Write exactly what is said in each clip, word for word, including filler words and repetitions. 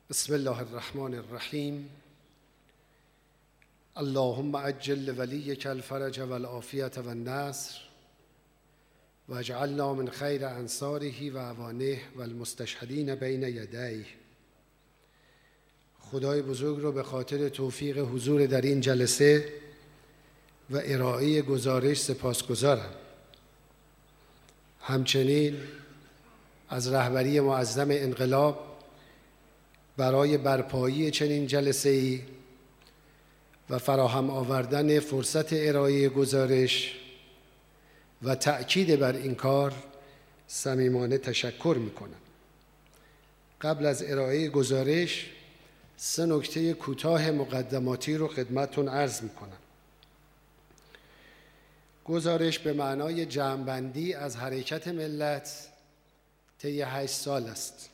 بسم الله الرحمن الرحیم. اللهم عجل ولیک الفرج والعافیة والنصر واجعلنا من خیر انصاره و اعوانه والمستشهدین بین یدیه. خدای بزرگ رو به خاطر توفیق حضور در این جلسه و ارائه گزارش سپاسگزارم. همچنین از رهبری معظم انقلاب برای برپایی چنین جلسه‌ای و فراهم آوردن فرصت ارائه گزارش و تأکید بر این کار صمیمانه تشکر می‌کنم. قبل از ارائه گزارش سه نکته کوتاه مقدماتی رو خدمتتون عرض می‌کنم. گزارش به معنای جمع‌بندی از حرکت ملت طی هشت سال است.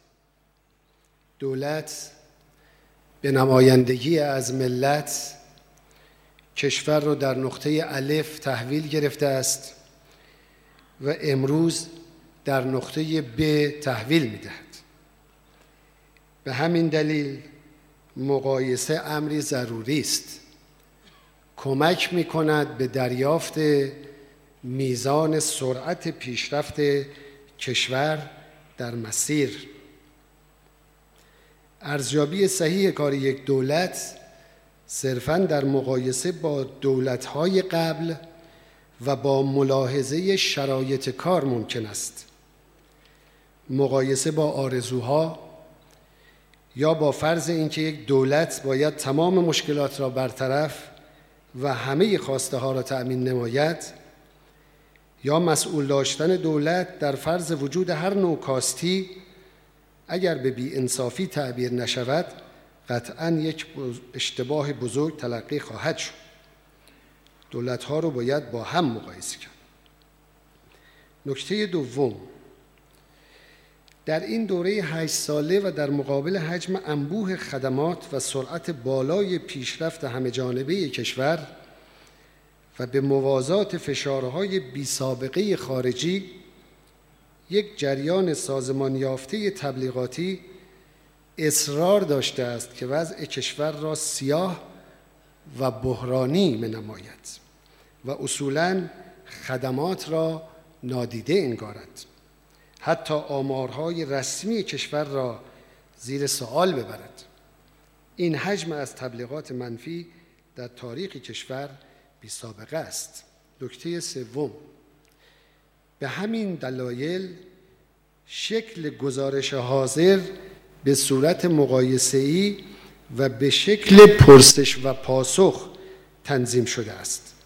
دولت به نمایندگی از ملت کشور را در نقطه الف تحویل گرفته است و امروز در نقطه ب تحویل می‌دهد. به همین دلیل مقایسه امری ضروری است. کمک می‌کند به دریافت میزان سرعت پیشرفت کشور در مسیر. ارزیابی صحیح کار یک دولت صرفاً در مقایسه با دولت‌های قبل و با ملاحظه شرایط کار ممکن است. مقایسه با آرزوها یا با فرض اینکه یک دولت باید تمام مشکلات را برطرف و همه خواسته ها را تأمین نماید، یا مسئول داشتن دولت در فرض وجود هر نوع کاستی اگر به بی‌انصافی تعبیر نشود قطعاً یک اشتباه بزرگ تلقی خواهد شد. دولت‌ها رو باید با هم مقایسه کرد. نکته دوم، در این دوره هشت ساله و در مقابل حجم انبوه خدمات و سرعت بالای پیشرفت همه جانبه کشور و به موازات فشارهای بی سابقه خارجی، یک جریان سازمان یافته تبلیغاتی اصرار داشته است که وضع کشور را سیاه و بحرانی منماید و اصولاً خدمات را نادیده انگارد، حتی آمارهای رسمی کشور را زیر سوال ببرد. این حجم از تبلیغات منفی در تاریخ کشور بی سابقه است. نکته سوم، به همین دلایل شکل گزارش حاضر به صورت مقایسه‌ای و به شکل پرسش و پاسخ تنظیم شده است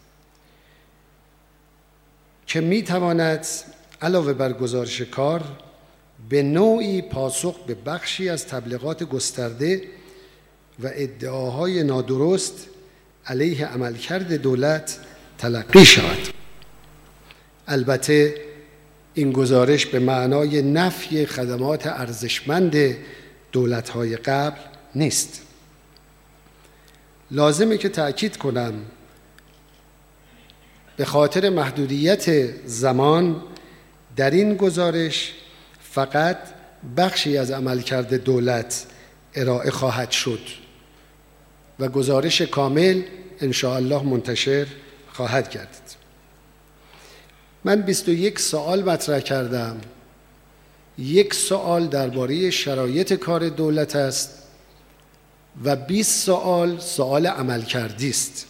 که می‌تواند علاوه بر گزارش کار به نوعی پاسخ به بخشی از تبلیغات گسترده و ادعاهای نادرست علیه عملکرد دولت تلقی شود. البته این گزارش به معنای نفی خدمات ارزشمند دولت‌های قبل نیست. لازمه که تأکید کنم به خاطر محدودیت زمان در این گزارش فقط بخشی از عملکرد دولت ارائه خواهد شد و گزارش کامل ان شاء الله منتشر خواهد گردید. من بیست و یک سوال مطرح کردم. یک سوال درباره شرایط کار دولت است و بیست سوال سوال عملکردی است.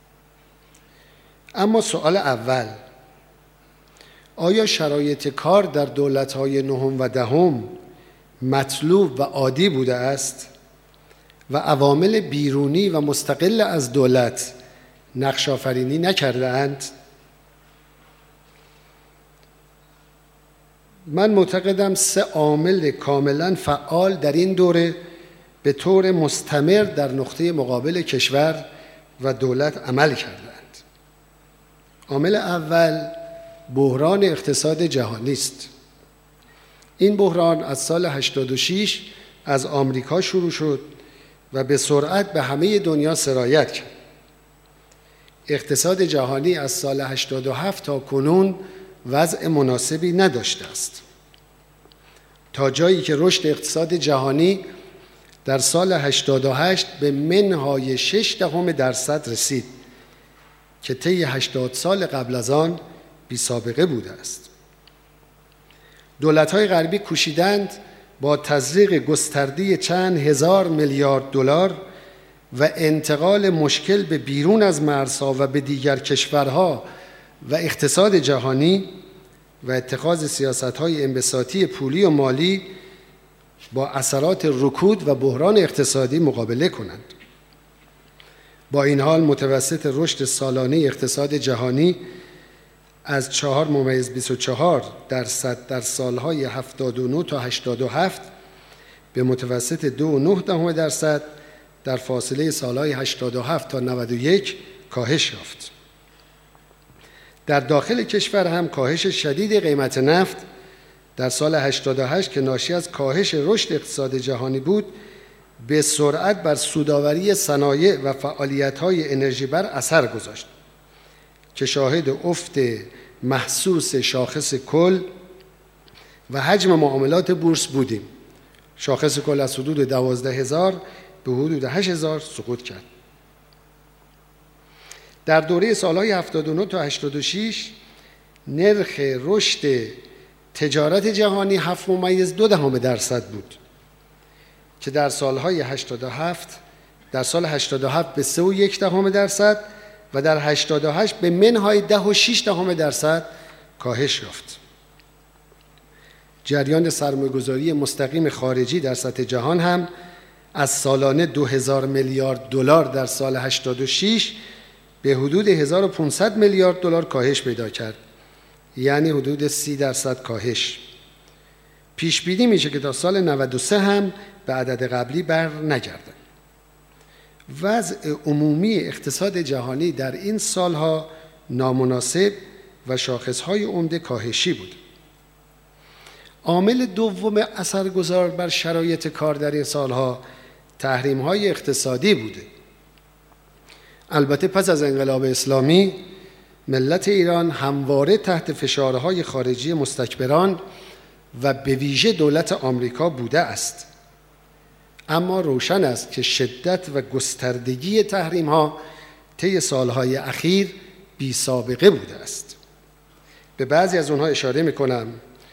اما سوال اول، آیا شرایط کار در دولت‌های نهم و دهم مطلوب و عادی بوده است و عوامل بیرونی و مستقل از دولت نقش آفرینی نکرده اند؟ من معتقدم سه عامل کاملا فعال در این دوره به طور مستمر در نقطه مقابل کشور و دولت عمل کردند. عامل اول بحران اقتصاد جهانی است. این بحران از سال هشتاد و شش از آمریکا شروع شد و به سرعت به همه دنیا سرایت کرد. اقتصاد جهانی از سال هشتاد و هفت تا کنون وضع مناسبی نداشته است. تا جایی که رشد اقتصاد جهانی در سال هشتاد و هشت به منهای شش دهم درصد رسید که طی هشتاد سال قبل از آن بی سابقه بوده است. دولت‌های غربی کوشیدند با تزریق گسترده چند هزار میلیارد دلار و انتقال مشکل به بیرون از مرزها و به دیگر کشورها و اقتصاد جهانی و اتخاذ سیاست‌های انبساطی پولی و مالی با اثرات رکود و بحران اقتصادی مقابله کنند. با این حال متوسط رشد سالانه اقتصاد جهانی از چهار ممیز بیست و چهار درصد در سالهای هفتاد و نه تا هشتاد و هفت به متوسط دو و نه دهم درصد در فاصله سالهای هشتاد و هفت تا نود و یک کاهش یافت. در داخل کشور هم کاهش شدید قیمت نفت در سال هشتاد و هشت که ناشی از کاهش رشد اقتصاد جهانی بود، به سرعت بر سودآوری صنایع و فعالیت‌های انرژی بر اثر گذاشت که شاهد افت محسوس شاخص کل و حجم معاملات بورس بودیم. شاخص کل از حدود دوازده هزار به حدود هشت هزار سقوط کرد. در دوره سالهای هفتاد و نه تا هشتاد و شش نرخ رشد تجارت جهانی هفت ممیز دو دهم درصد بود که در سالهای هشتاد و هفت در سال هشتاد و هفت به سه و یک دهم درصد و در هشتاد و هشت به منهای ده و شش دهم درصد کاهش یافت. جریان سرمایه‌گذاری مستقیم خارجی در سطح جهان هم از سالانه دو هزار میلیارد دلار در سال هشتاد و شش به حدود هزار و پانصد میلیارد دلار کاهش پیدا کرد، یعنی حدود سی درصد کاهش. پیش بینی میشه که تا سال نود و سه هم به عدد قبلی بر نگردد. وضع عمومی اقتصاد جهانی در این سالها نامناسب و شاخصهای عمده کاهشی بود. عامل دوم اثرگذار بر شرایط کار در این سالها تحریم‌های اقتصادی بوده. البته پس از انقلاب اسلامی ملت ایران همواره تحت فشارهای خارجی مستکبران و به ویژه دولت آمریکا بوده است. اما روشن است که شدت و گستردگی تحریم‌ها طی سالهای اخیر بی سابقه بوده است. به بعضی از اونها اشاره می‌کنم.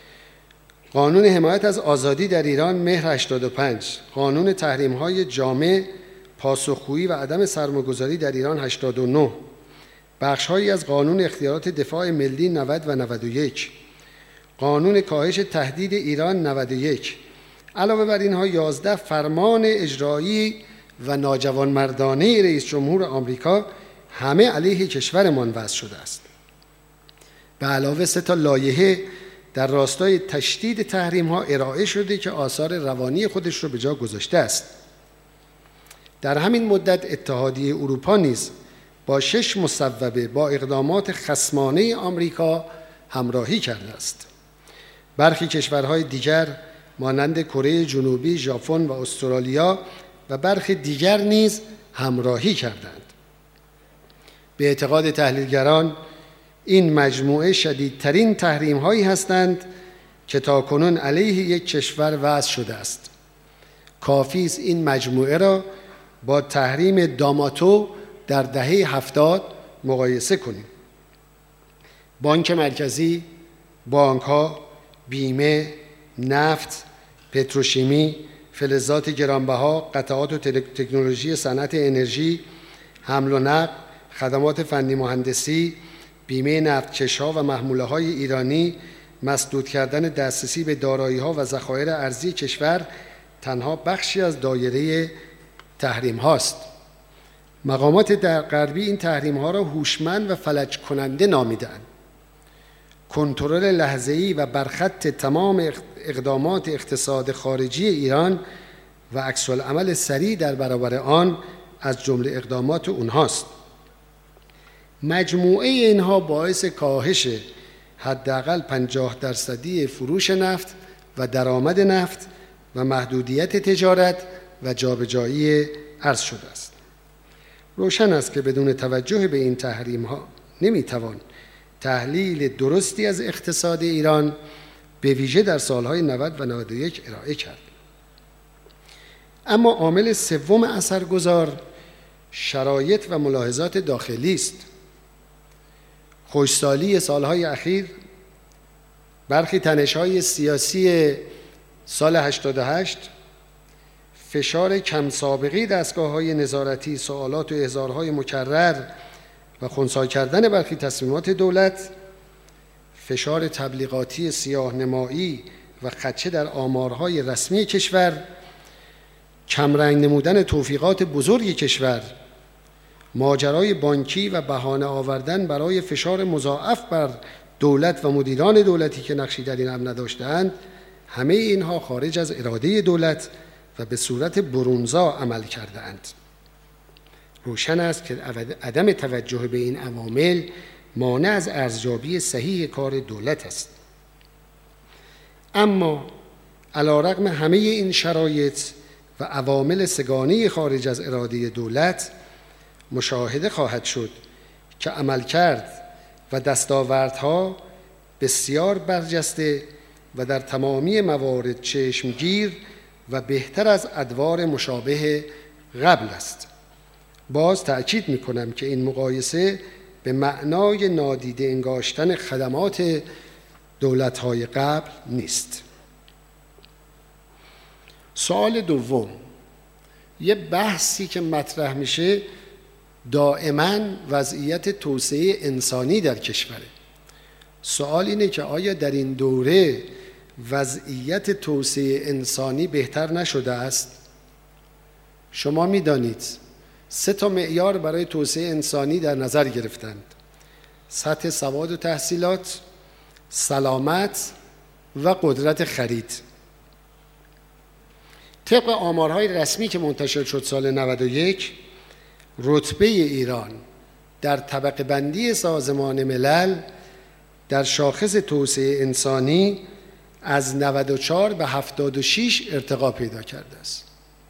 قانون حمایت از آزادی در ایران مهر هشتاد و پنج، قانون تحریم‌های جامع، پاسخگویی و عدم سرمایه‌گذاری در ایران هشتاد و نه، بخش‌هایی از قانون اختیارات دفاع ملی نود و نود و یک، قانون کاهش تهدید ایران نود و یک، علاوه بر اینها یازده فرمان اجرایی و ناجوانمردانه رئیس جمهور آمریکا همه علیه کشورمان وضع شده است. به علاوه سه تا لایحه در راستای تشدید تحریم‌ها ارائه شده که آثار روانی خودش رو به جا گذاشته است. در همین مدت اتحادیه اروپا نیز با شش مصوبه با اقدامات خصمانه آمریکا همراهی کرده است. برخی کشورهای دیگر مانند کره جنوبی، ژاپن و استرالیا و برخی دیگر نیز همراهی کردند. به اعتقاد تحلیلگران این مجموعه شدیدترین تحریم‌هایی هستند که تاکنون علیه یک کشور وضع شده است. کافی است این مجموعه را با تحریم داماتو در دهه هفتاد مقایسه کنیم. بانک مرکزی، بانک‌ها، بیمه، نفت، پتروشیمی، فلزات گرانبها، قطعات و تکنولوژی صنعت انرژی، حمل و نقل، خدمات فنی مهندسی، بیمه نفتکش‌ها و محموله‌های ایرانی، مسدود کردن دسترسی به دارایی‌ها و ذخایر ارزی کشور تنها بخشی از دایره تحریم هاست. مقامات در غربی این تحریم ها را هوشمند و فلج کننده نامیدند. کنترل لحظه‌ای و برخط تمام اقدامات اقتصاد خارجی ایران و عکس العمل سریع در برابر آن از جمله اقدامات اونهاست. مجموعه اینها باعث کاهش حداقل پنجاه درصدی فروش نفت و درآمد نفت و محدودیت تجارت و جابجایی ارز شده است. روشن است که بدون توجه به این تحریم ها نمیتوان تحلیل درستی از اقتصاد ایران به ویژه در سالهای نود و نود و یک ارائه کرد. اما عامل سوم اثرگذار شرایط و ملاحظات داخلی است. خشکسالی سالهای اخیر، برخی تنش‌های سیاسی سال هشتاد و هشت، فشار کم سابقه دستگاه‌های نظارتی، سوالات و احضارهای مکرر و خنثی کردن برخی تصمیمات دولت، فشار تبلیغاتی سیاه‌نمایی و خدشه در آمارهای رسمی کشور، کمرنگ نمودن توفیقات بزرگ کشور، ماجرای بانکی و بهانه آوردن برای فشار مضاعف بر دولت و مدیران دولتی که نقشی در این امر نداشتند، همه اینها خارج از اراده دولت و به صورت برونزا عمل کرده‌اند. روشن است که عدم توجه به این عوامل مانع از ارزیابی صحیح کار دولت است. اما علی‌رغم همه این شرایط و عوامل سگانه خارج از اراده دولت، مشاهده خواهد شد که عملکرد و دستاوردها بسیار برجسته و در تمامی موارد چشمگیر و بهتر از ادوار مشابه قبل است. باز تأکید می‌کنم که این مقایسه به معنای نادیده انگاشتن خدمات دولت‌های قبل نیست. سوال دوم، یه بحثی که مطرح میشه دائما وضعیت توسعه انسانی در کشوره. سوال اینه که آیا در این دوره وضعیت توسعه انسانی بهتر نشده است؟ شما میدانید سه تا معیار برای توسعه انسانی در نظر گرفتند: سطح سواد و تحصیلات، سلامت و قدرت خرید. طبق آمارهای رسمی که منتشر شد سال نود و یک، رتبه ایران در طبقه بندی سازمان ملل در شاخص توسعه انسانی از نود و چهار به هفتاد و شش ارتقا پیدا کرده است.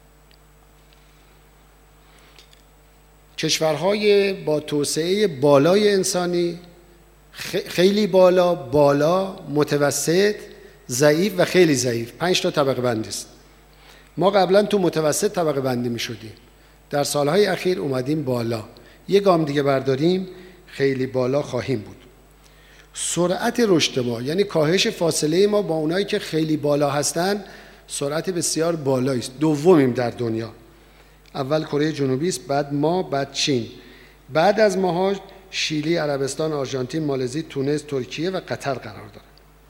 کشورهای با توسعه بالای انسانی، خیلی بالا، بالا، متوسط، ضعیف و خیلی ضعیف، پنج تا طبقه بندی است. ما قبلا تو متوسط طبقه بندی می شدیم، در سالهای اخیر اومدیم بالا، یه گام دیگه برداریم خیلی بالا خواهیم بود. سرعت رشد ما، یعنی کاهش فاصله ما با اونایی که خیلی بالا هستن، سرعت بسیار بالایی است. دومیم در دنیا، اول کره جنوبی است، بعد ما، بعد چین، بعد از ماها شیلی، عربستان، آرژانتین، مالزی، تونس، ترکیه و قطر قرار داره.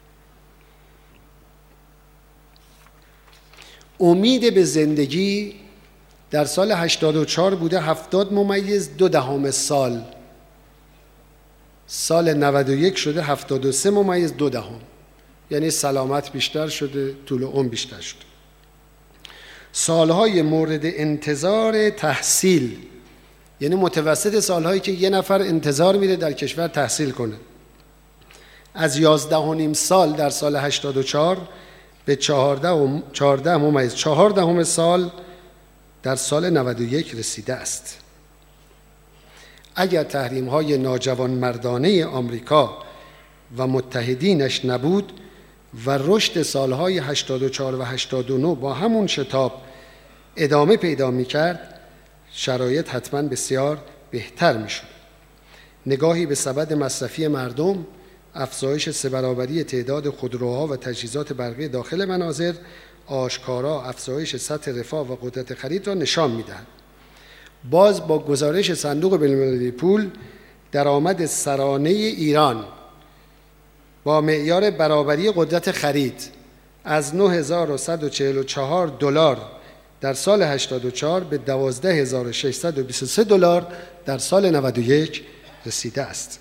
امید به زندگی در سال هشتاد و چهار بوده هفتاد ممیز دو دهم سال، سال نود و یک شده هفتاد و سه ممیز دو دهم، یعنی سلامت بیشتر شده، طول عمر بیشتر شده. سالهای مورد انتظار تحصیل، یعنی متوسط سالهایی که یه نفر انتظار میره در کشور تحصیل کنه، از یازده و نیم سال در سال هشتاد و چهار به چهارده ممیز چهار دهم سال در سال نود و یک رسیده است. اگر تحریم‌های ناجوانمردانه آمریکا و متحدینش نبود و رشد سالهای هشتاد و چهار و هشتاد و نه با همون شتاب ادامه پیدا می‌کرد، شرایط حتما بسیار بهتر می‌شد. نگاهی به سبد مصرفی مردم، افزایش سه برابری تعداد خودروها و تجهیزات برقی داخل منازل، آشکارا افزایش سطح رفاه و قدرت خرید را نشان می‌دهد. باز با گزارش صندوق بین‌المللی پول، درآمد سرانه ایران با معیار برابری قدرت خرید از نه هزار و صد و چهل و چهار دلار در سال هشتاد و چهار به دوازده هزار و ششصد و بیست و سه دلار در سال نود و یک رسیده است.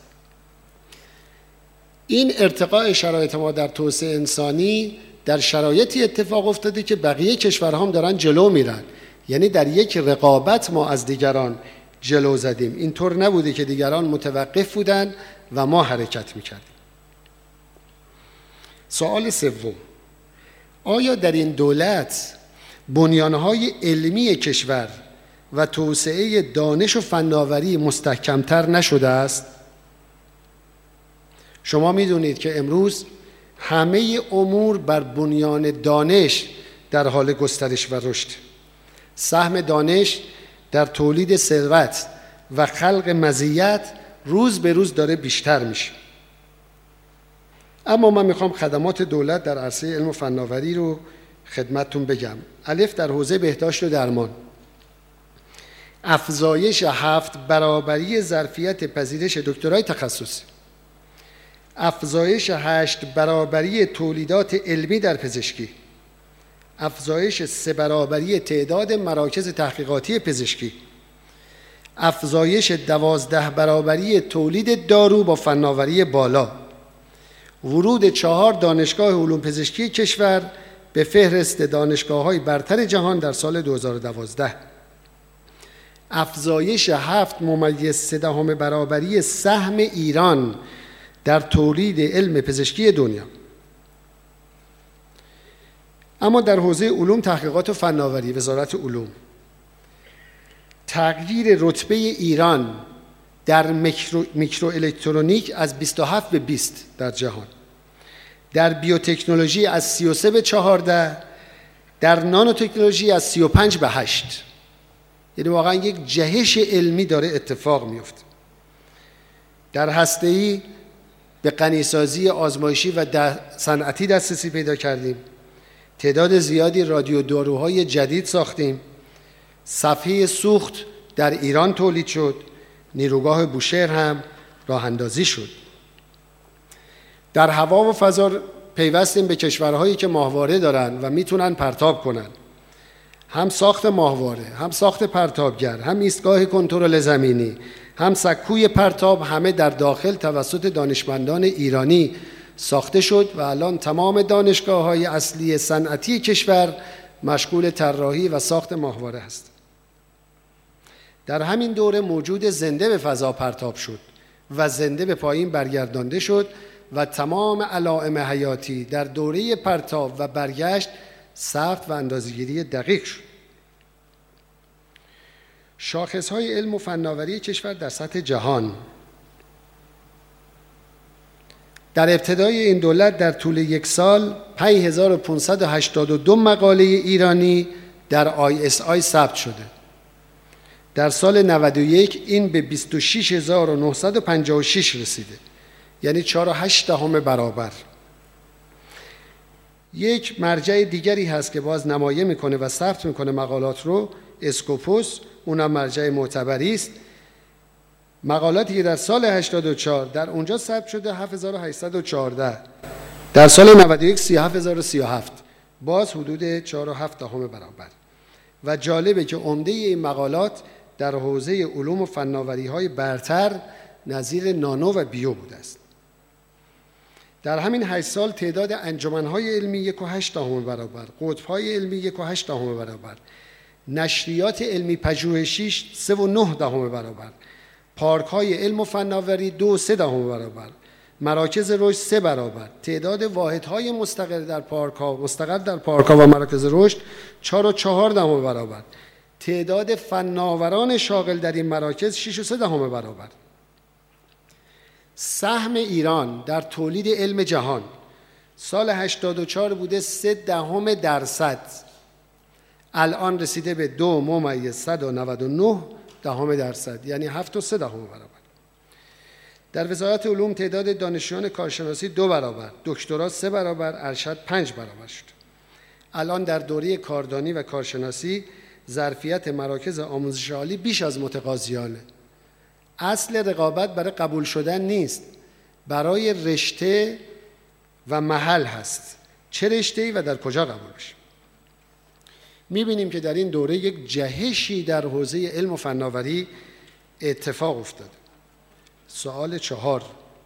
این ارتقاء شرایط ما در توسعه انسانی در شرایطی اتفاق افتاده که بقیه کشورها هم دارن جلو میرن، یعنی در یک رقابت ما از دیگران جلو زدیم. اینطور نبوده که دیگران متوقف بودن و ما حرکت میکردیم. سوال سوم، آیا در این دولت بنیانهای علمی کشور و توسعه دانش و فناوری مستحکمتر نشده است؟ شما میدونید که امروز همه امور بر بنیان دانش در حال گسترش و رشد. سهم دانش در تولید ثروت و خلق مزیت روز به روز داره بیشتر میشه. اما من میخوام خدمات دولت در عرصه علم و فناوری رو خدمتتون بگم. الف، در حوزه بهداشت و درمان، افزایش هفت برابری ظرفیت پذیرش دکترای تخصصی، افزایش هشت برابری تولیدات علمی در پزشکی، افزایش سه برابری تعداد مراکز تحقیقاتی پزشکی، افزایش دوازده برابری تولید دارو با فناوری بالا، ورود چهار دانشگاه علوم پزشکی کشور به فهرست دانشگاه‌های برتر جهان در سال دو هزار و دوازده، افزایش هفت ممیز سه دهم برابری سهم ایران در تولید علم پزشکی دنیا. اما در حوزه علوم، تحقیقات و فناوری، وزارت علوم، تغییر رتبه ایران در میکرو, میکرو الکترونیک از بیست و هفت به بیست در جهان، در بیوتکنولوژی از سی و سه به چهارده، در نانو تکنولوژی از سی و پنج به هشت. یعنی واقعا یک جهش علمی داره اتفاق میفته. در هسته‌ای به غنیسازی آزمایشی و صنعتی دسترسی پیدا کردیم. تعداد زیادی رادیو داروهای جدید ساختیم. صفحه سوخت در ایران تولید شد. نیروگاه بوشهر هم راه اندازی شد. در هوا و فضا پیوستیم به کشورهایی که ماهواره دارن و میتونن پرتاب کنن. هم ساخت ماهواره، هم ساخت پرتابگر، هم ایستگاه کنترل زمینی، هم سکوی پرتاب، همه در داخل توسط دانشمندان ایرانی ساخته شد و الان تمام دانشگاه‌های اصلی صنعتی کشور مشغول طراحی و ساخت ماهواره است. در همین دوره موجود زنده به فضا پرتاب شد و زنده به پایین برگردانده شد و تمام علائم حیاتی در دوره پرتاب و برگشت ثبت و اندازه‌گیری دقیق شد. شاخص‌های علم و فناوری کشور در سطح جهان. در ابتدای این دولت در طول یک سال پنج هزار و پانصد و هشتاد و دو مقاله ایرانی در آی اس آی ثبت شده. در سال نود و یک این به بیست و شش هزار و نهصد و پنجاه و شش رسیده، یعنی چهار و هشت دهم برابر. یک مرجع دیگری هست که باز نمایه میکنه و ثبت میکنه مقالات رو، اسکوپوس، اونم مرجع معتبری است. مقالاتی که در سال هشتاد و چهار در اونجا ثبت شده هفت هزار و هشتصد و چهارده، در سال نود و یک سی و هفت هزار و سی و هفت، باز حدود چهار و هفت دهم برابر. و جالبه که عمده این مقالات در حوزه علوم و فناوری‌های برتر نظیر نانو و بیو بوده است. در همین هشت سال تعداد انجمن‌های علمی یک و هشت دهم برابر، قطب‌های علمی یک و هشت دهم برابر، نشریات علمی پژوهشی سه و نه دهم برابر، پارک‌های علم و فناوری دو و سه دهم برابر، مراکز رشد سه برابر، تعداد واحدهای مستقر در پارک‌ها مستقر در پارک‌ها و مراکز رشد چهار و چهار دهم برابر، تعداد فناوران شاغل در این مراکز شش و سه دهم برابر. سهم ایران در تولید علم جهان سال هشتاد و چهار بوده سه دهم درصد، الان رسیده به دو ممیز صد و نود و نه دهم درصد، یعنی هفت و سه دهم برابر. در وزارت علوم تعداد دانشجویان کارشناسی دو برابر، دکترا سه برابر، ارشد پنج برابر شد. الان در دوره کاردانی و کارشناسی ظرفیت مراکز آموزش عالی بیش از متقاضیانه. اصل رقابت برای قبول شدن نیست، برای رشته و محل هست، چه رشته‌ای و در کجا قبول بشه. می‌بینیم که در این دوره یک جهشی در حوزه علم و فناوری اتفاق افتاده. سوال چهار: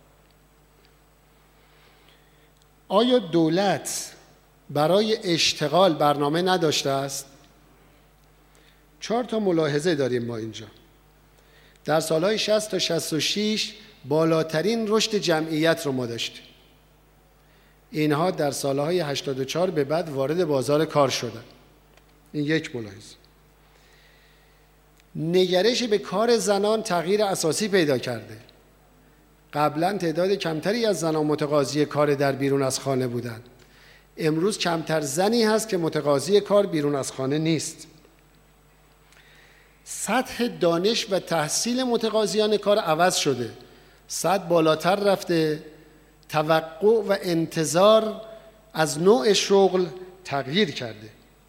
آیا دولت برای اشتغال برنامه نداشته است؟ چهار تا ملاحظه داریم ما اینجا. در سالهای شصت تا شصت و شش بالاترین رشد جمعیت رو ما داشتیم. اینها در سالهای هشتاد و چهار به بعد وارد بازار کار شدن. این یک ملاحظه. نگرش به کار زنان تغییر اساسی پیدا کرده. قبلا تعداد کمتری از زنان متقاضی کار در بیرون از خانه بودند. امروز کمتر زنی هست که متقاضی کار بیرون از خانه نیست. سطح دانش و تحصیل متقاضیان کار عوض شده، سطح بالاتر رفته، توقع و انتظار از نوع شغل تغییر کرده.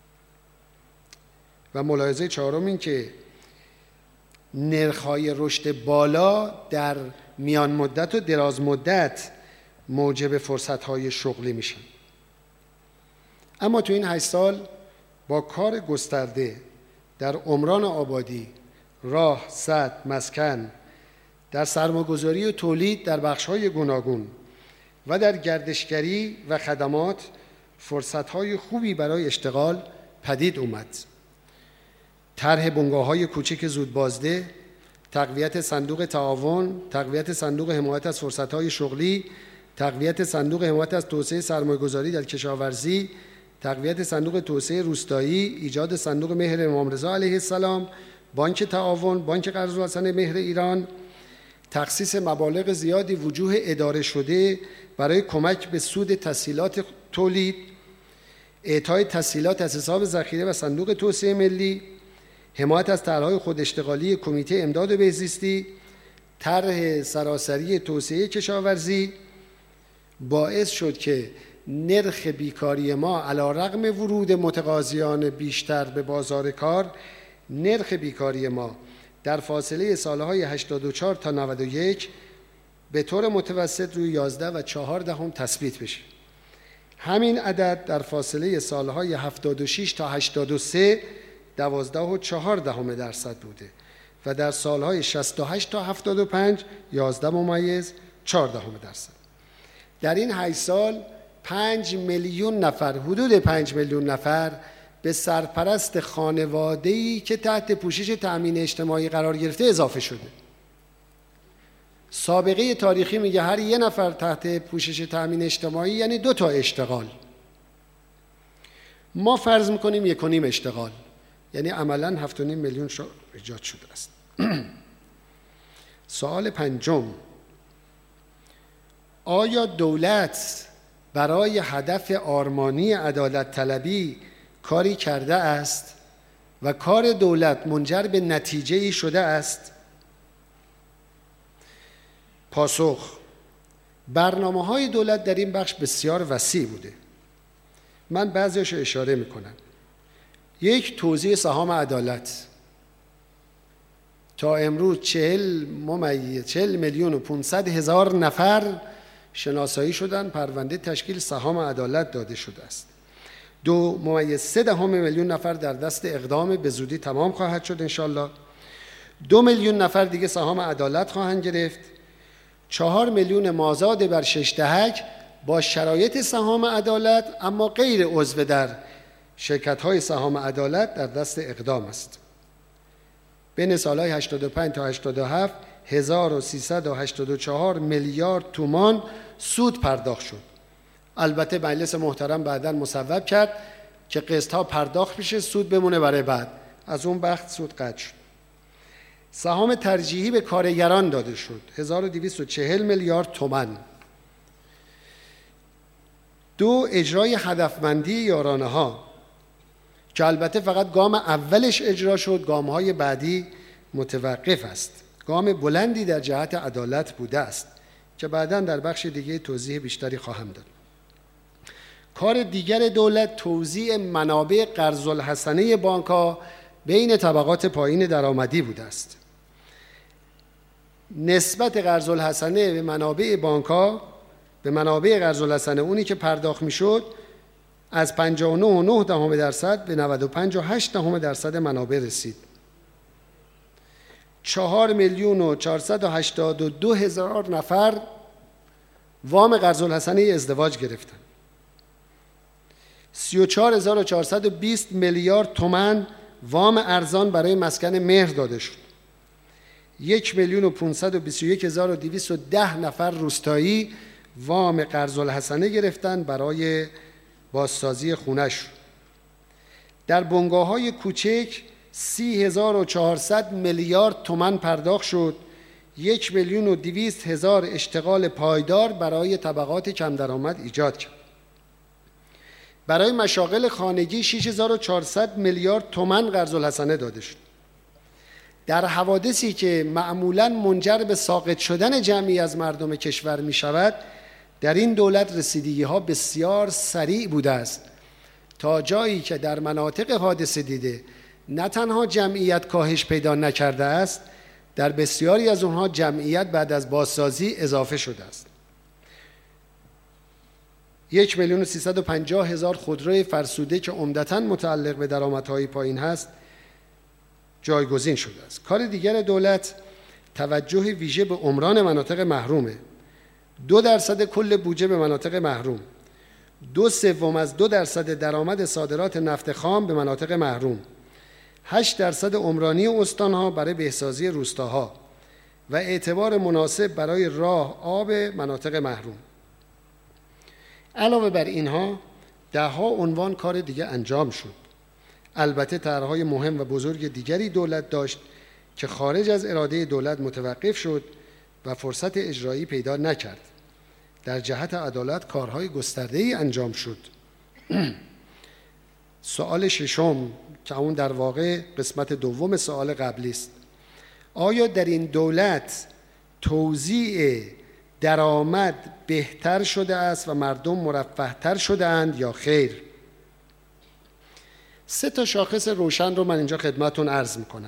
و ملاحظه چهارم این که نرخ‌های رشد بالا در میان مدت و دراز مدت موجب فرصت‌های شغلی میشن. اما تو این هشت سال با کار گسترده در عمران آبادی، راه، سد، مسکن، در سرمایه‌گذاری و تولید در بخش‌های گوناگون و در گردشگری و خدمات فرصت‌های خوبی برای اشتغال پدید اومد. طرح بنگاه‌های کوچک زودبازده، تقویت صندوق تعاون، تقویت صندوق حمایت از فرصت‌های شغلی، تقویت صندوق حمایت از توسعه سرمایه‌گذاری در کشاورزی، تقویت صندوق توسعه روستایی، ایجاد صندوق مهر امام رضا علیه السلام، بانک تعاون، بانک قرض الحسنه مهر ایران، تخصیص مبالغ زیادی وجوه اداره شده برای کمک به سود تسهیلات تولید، اعطای تسهیلات از حساب ذخیره و صندوق توسعه ملی، حمایت از طرح‌های خوداشتغالی کمیته امداد بهزیستی، طرح سراسری توسعه کشاورزی باعث شد که نرخ بیکاری ما علی‌رغم ورود متقاضیان بیشتر به بازار کار، نرخ بیکاری ما در فاصله سالهای هشتاد و چهار تا نود و یک به طور متوسط روی یازده و چهار دهم تثبیت بشه. همین عدد در فاصله سالهای هفتاد و شش تا هشتاد و سه دوازده و چهار دهم درصد بوده و در سالهای شصت و هشت تا هفتاد و پنج یازده ممیز چهار دهم درصد. در این هشت سال پنج میلیون نفر، حدود پنج میلیون نفر به سرپرست خانواده‌ای که تحت پوشش تأمین اجتماعی قرار گرفته اضافه شده. سابقه تاریخی میگه هر یه نفر تحت پوشش تأمین اجتماعی یعنی دو تا اشتغال. ما فرض میکنیم یک و نیم اشتغال، یعنی عملاً هفت و نیم میلیون ایجاد شده است. سوال پنجم، آیا دولت برای هدف آرمانی عدالت طلبی کاری کرده است و کار دولت منجر به نتیجه‌ای شده است؟ پاسخ: برنامه‌های دولت در این بخش بسیار وسیع بوده. من بعضی‌هاش رو اشاره می‌کنم. یک، توزیع سهام عدالت. تا امروز چهل ممیز چهل میلیون و پانصد هزار نفر شناسایی شدن، پرونده تشکیل سهام عدالت داده شده است. دو ممیز سه دهم میلیون نفر در دست اقدام، به زودی تمام خواهد شد انشالله. دو میلیون نفر دیگه سهام عدالت خواهند گرفت. چهار میلیون مازاد بر شش دهک با شرایط سهام عدالت اما غیر عضو در شرکت‌های سهام عدالت در دست اقدام است. بین سالهای هشتاد و پنج تا هشتاد و هفت هزار و سیصد و هشتاد و چهار میلیارد تومان سود پرداخت شد. البته مجلس محترم بعداً مصوب کرد که قسط‌ها پرداخت بشه، سود بمونه برای بعد. از اون وقت سود قطع شد. سهام ترجیحی به کارگران داده شد، هزار و دویست و چهل میلیارد تومان. دو اجرای هدفمندی یارانه ها که البته فقط گام اولش اجرا شد، گام‌های بعدی متوقف است. گام بلندی در جهت عدالت بوده است که بعداً در بخش دیگه توضیح بیشتری خواهم داد. کار دیگر دولت توزیع منابع قرض الحسنه بانک‌ها بین طبقات پایین درآمدی بوده است. نسبت قرض الحسنه به منابع بانک‌ها، به منابع قرض الحسنه اونی که پرداخت میشد، از پنجاه و نه و نه دهم درصد به نود و پنج و هشت دهم درصد منابع رسید. چهار میلیون و چهارصد و هشتاد و دو هزار نفر وام قرض الحسنه ازدواج گرفتند. سی و چهار هزار و چهارصد و بیست میلیارد تومان وام ارزان برای مسکن مهر داده شد. یک میلیون و پانصد و بیست و یک هزار و دویست و ده نفر روستایی وام قرض الحسنه گرفتند برای بازسازی خونه‌شون. در بنگاه‌های کوچک سی هزار و چهارصد میلیارد تومان پرداخت شد. یک میلیون و دویست هزار اشتغال پایدار برای طبقات کم درآمد ایجاد کرد. برای مشاغل خانگی شش هزار و چهارصد میلیارد تومان قرض الحسنه داده شد. در حوادثی که معمولاً منجر به ساقط شدن جمعی از مردم کشور می شود، در این دولت رسیدگی ها بسیار سریع بوده است، تا جایی که در مناطق حادثه دیده نه تنها جمعیت کاهش پیدا نکرده است، در بسیاری از اونها جمعیت بعد از بازسازی اضافه شده است. یک میلیون و سیصد و پنجاه هزار خودروی فرسوده که عمدتاً متعلق به درآمدهای پایین هست جایگزین شده است. کار دیگر دولت توجه ویژه به عمران مناطق محرومه. دو درصد کل بودجه به مناطق محروم، دو سوم از دو درصد درآمد صادرات نفت خام به مناطق محروم، هشت درصد عمرانی استانها برای بهسازی روستاها و اعتبار مناسب برای راه آب مناطق محروم. علاوه بر اینها ده ها عنوان کار دیگه انجام شد. البته طرح‌های مهم و بزرگ دیگری دولت داشت که خارج از اراده دولت متوقف شد و فرصت اجرایی پیدا نکرد. در جهت عدالت کارهای گسترده‌ای انجام شد. سوال ششم که اون در واقع قسمت دوم سوال قبلی است: آیا در این دولت توزیع درآمد بهتر شده است و مردم مرفه‌تر شده اند یا خیر؟ سه تا شاخص روشن رو من اینجا خدمتتون عرض میکنم.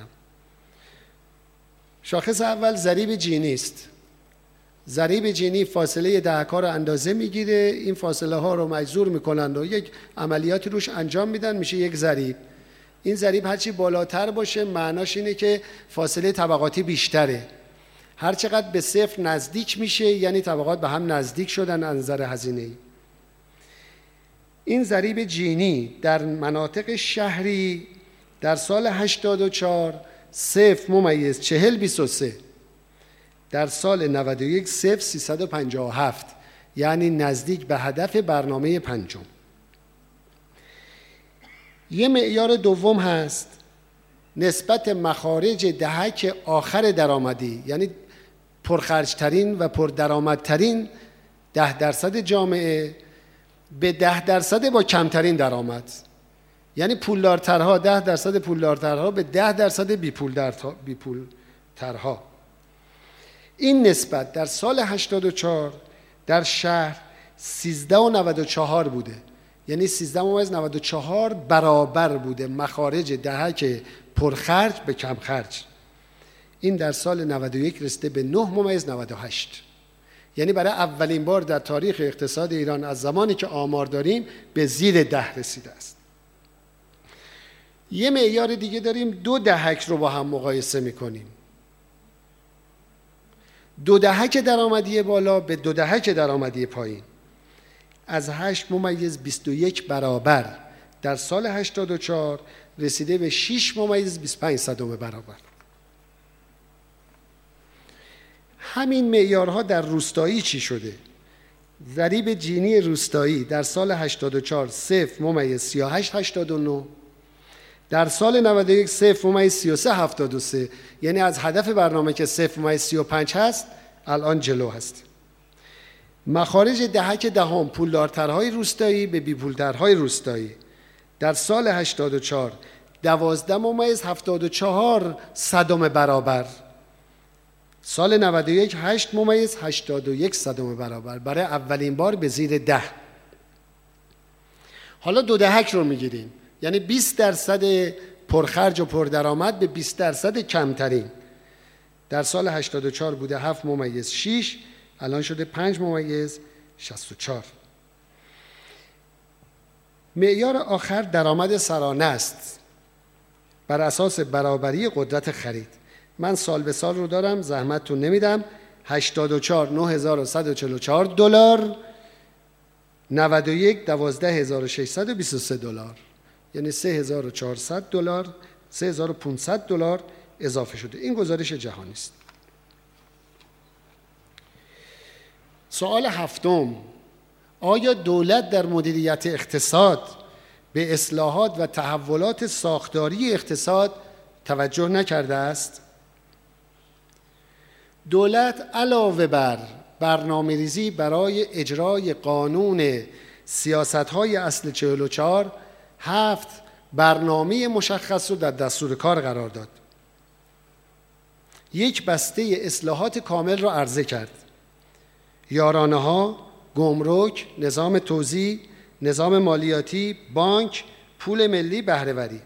شاخص اول ضریب جینی است. ضریب جینی فاصله دهک‌ها رو اندازه میگیره، این فاصله ها رو مجذور میکنن و یک عملیاتی روش انجام میدن، میشه یک ضریب. این ضریب هرچی بالاتر باشه معناش اینه که فاصله طبقاتی بیشتره. هر چقدر به صفر نزدیک میشه یعنی طبقات به هم نزدیک شدن از نظر هزینه‌ای. این ضریب جینی در مناطق شهری در سال هشتاد و چهار صفر ممیز چهل بیست و سه، در سال نود و یک صفر سیصد و پنجاه و هفت، یعنی نزدیک به هدف برنامه پنجم. یه معیار دوم هست نسبت مخارج دهک آخر درآمدی، یعنی پرخرجترین و پردرآمدترین ده درصد جامعه به ده درصد با کمترین درآمد، یعنی پولدارترها ده درصد پولدارترها به ده درصد بیپولترها. این نسبت در سال هشتاد و چهار در شهر سیزده و نود و چهار بوده، یعنی سیزده ممیز نود و چهار برابر بوده مخارج دهک پرخرج به کم خرج. این در سال نود و یک رسیده به نه ممیز نود و هشت، یعنی برای اولین بار در تاریخ اقتصاد ایران از زمانی که آمار داریم به زیر ده رسیده است. یه معیار دیگه داریم، دو دهک رو با هم مقایسه میکنیم. دو دهک درآمدی بالا به دو دهک درآمدی پایین از هشت ممیز بیست و یک برابر در سال هشتاد و چهار رسیده به شش ممیز بیست و پنج صدم برابر. همین معیارها در روستایی چی شده؟ ضریب جینی روستایی در سال هشتاد و چهار صفر ممیز سی و هشت هشتاد و نه، در سال نود و یک صفر ممیز سی و سه هفتاد و سه، یعنی از هدف برنامه که صفر ممیز سی و پنج هست الان جلو هست. مخارج دهک دهم پولدارترهای روستایی به بیپولترهای روستایی در سال هشتاد و چهار دوازده ممیز هفتاد و چهار صدم برابر، سال نود و یک هشت ممیز هشتاد و یک صدم برابر، برای اولین بار به زیر ده. حالا دو دهک رو میگیریم، یعنی بیست درصد پرخرج و پردرآمد به بیست درصد کمترین. در سال هشتاد و چهار بوده هفت ممیز شش، الان شده پنج ممیز شصت و چهار. معیار آخر درآمد سرانه است بر اساس برابری قدرت خرید. من سال به سال رو دارم، زحمتتون نمیدم. هشتاد و چهار نه هزار و صد و چهل و چهار دلار، نود و یک دوازده هزار و ششصد و بیست و سه دلار، یعنی سه هزار و چهارصد دلار، سه هزار و پانصد دلار اضافه شده. این گزارش جهانی است. سوال هفتم: آیا دولت در مدیریت اقتصاد به اصلاحات و تحولات ساختاری اقتصاد توجه نکرده است؟ دولت علاوه بر برنامه‌ریزی برای اجرای قانون سیاست‌های اصل چهل و چهار هفت برنامه مشخص رو در دستور کار قرار داد. یک بسته اصلاحات کامل را عرضه کرد: یارانه‌ها، گمرک، نظام توزیع، نظام مالیاتی، بانک، پول ملی، بهره‌وری.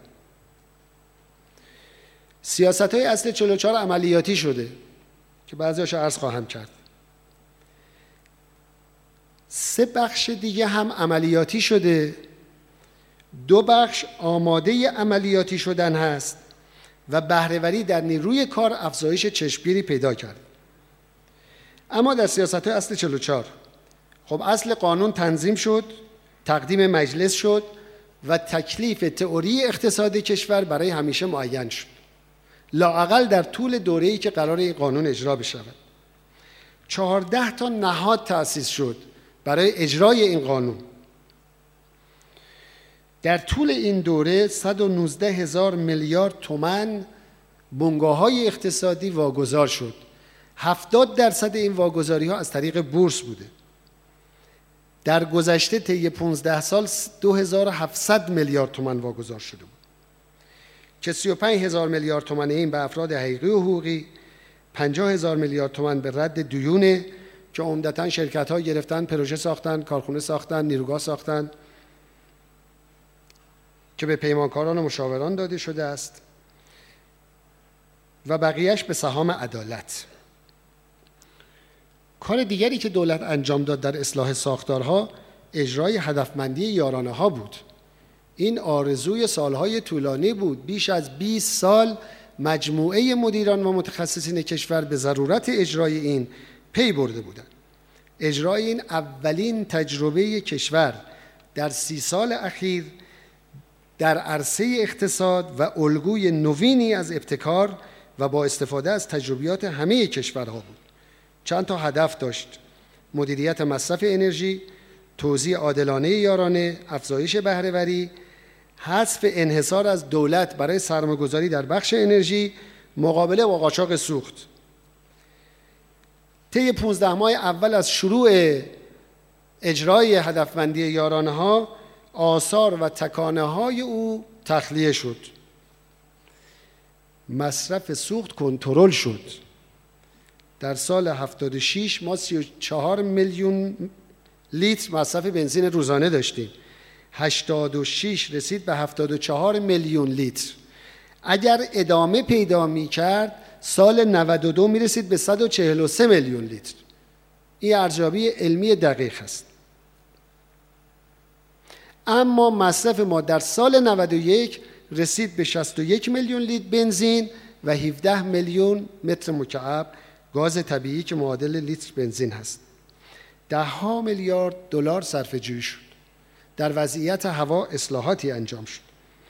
سیاست‌های اصل چهل و چهار عملیاتی شده که بعضی‌هاش عرض خواهم کرد. سه بخش دیگه هم عملیاتی شده، دو بخش آماده عملیاتی شدن هست و بهره‌وری در نیروی کار افزایش چشمگیری پیدا کرد. اما در سیاست‌های اصل چهل و چهار خب اصل قانون تنظیم شد، تقدیم مجلس شد و تکلیف تئوری اقتصاد کشور برای همیشه معین شد، لااقل در طول دوره‌ای که قرار این قانون اجرا بشود. چهارده تا نهاد تأسیس شد برای اجرای این قانون. در طول این دوره صد و نوزده هزار میلیارد تومان بنگاه‌های اقتصادی واگذار شد. هفتاد درصد این واگذاری‌ها از طریق بورس بوده. در گذشته طی پانزده سال دو هزار و هفتصد میلیارد تومان واگذار شده بود که سی و پنج هزار میلیارد تومان این به افراد حقیقی و حقوقی، پنجاه هزار میلیارد تومان به رد دیونه که عمدتاً شرکت‌ها گرفتن، پروژه ساختن، کارخونه ساختن، نیروگاه ساختن که به پیمانکاران و مشاوران داده شده است، و بقیهش به سهام عدالت. کار دیگری که دولت انجام داد در اصلاح ساختارها اجرای هدفمندی یارانه‌ها بود. این آرزوی سالهای طولانی بود. بیش از بیست سال مجموعه مدیران و متخصصین کشور به ضرورت اجرای این پی برده بودند. اجرای این اولین تجربه کشور در سی سال اخیر در عرصه اقتصاد و الگوی نوینی از ابتکار و با استفاده از تجربیات همه کشورها بود. چند تا هدف داشت: مدیریت مصرف انرژی، توزیع عادلانه یارانه، افزایش بهره‌وری، حذف انحصار از دولت برای سرمایه‌گذاری در بخش انرژی، مقابله با قاچاق سوخت. طی پانزده ماه اول از شروع اجرای هدفمندی یارانه‌ها آثار و تکانه‌های او تخلیه شد. مصرف سوخت کنترل شد. در سال هفتاد و شش ما سی و چهار میلیون لیتر مصرف بنزین روزانه داشتیم. هشتاد و شش رسید به هفتاد و چهار میلیون لیتر. اگر ادامه پیدا می‌کرد سال نود و دو می‌رسید به صد و چهل و سه میلیون لیتر. این ارزیابی علمی دقیق است. اما مصرف ما در سال نود و یک رسید به شصت و یک میلیون لیتر بنزین و هفده میلیون متر مکعب گاز طبیعی که معادل لیتر بنزین هست. ده ها میلیارد دلار صرفه جویی شد. در وضعیت هوا اصلاحاتی انجام شد.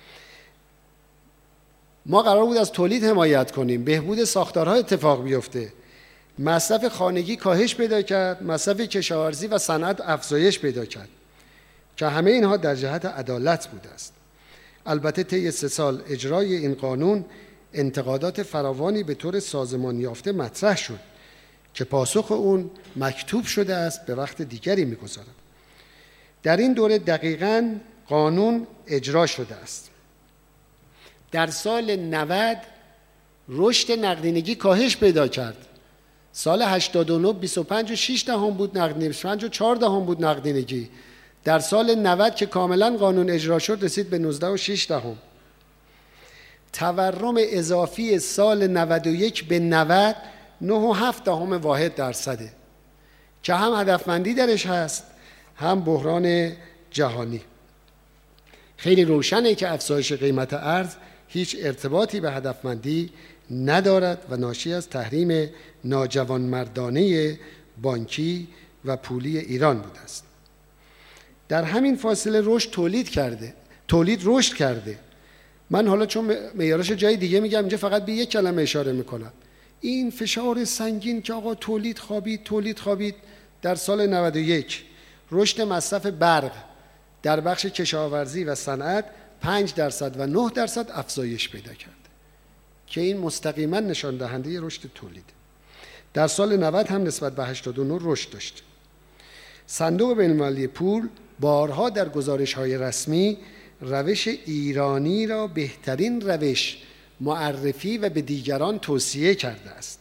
ما قرار بود از تولید حمایت کنیم، بهبود ساختارها اتفاق بیفته. مصرف خانگی کاهش پیدا کرد، مصرف کشاورزی و صنعت افزایش پیدا کرد که همه اینها در جهت عدالت بوده است. البته طی سه سال اجرای این قانون انتقادات فراوانی به طور سازمان یافته مطرح شد که پاسخ اون مکتوب شده است، به وقت دیگری می‌گذارم. در این دوره دقیقاً قانون اجرا شده است. در سال نود رشد نقدینگی کاهش پیدا کرد. سال هشتاد و نه بیست و پنج و شش دهم بود نقدینگی، بیست و پنج و چهار دهم بود نقدینگی. در سال نود که کاملا قانون اجرا شد رسید به نوزده و شش دهم. تورم اضافی سال نود و یک به نود نه و هفت دهم واحد درصده که هم هدفمندی درش هست هم بحران جهانی. خیلی روشنه که افزایش قیمت ارز هیچ ارتباطی به هدفمندی ندارد و ناشی از تحریم ناجوانمردانه بانکی و پولی ایران بوده است. در همین فاصله رشد تولید کرده، تولید رشد کرده. من حالا چون معیارش جای دیگه میگم، اینجا فقط به یک کلمه اشاره میکنم. این فشار سنگین که آقا تولید خوابید، تولید خوابید، در سال نود و یک رشد مصرف برق در بخش کشاورزی و صنعت پنج درصد و نه درصد افزایش پیدا کرد که این مستقیما نشان دهنده رشد تولید. در سال نود هم نسبت به هشتاد و نه رشد داشت. صندوق بین‌المللی پول بارها در گزارش‌های رسمی روش ایرانی را بهترین روش معرفی و به دیگران توصیه کرده است.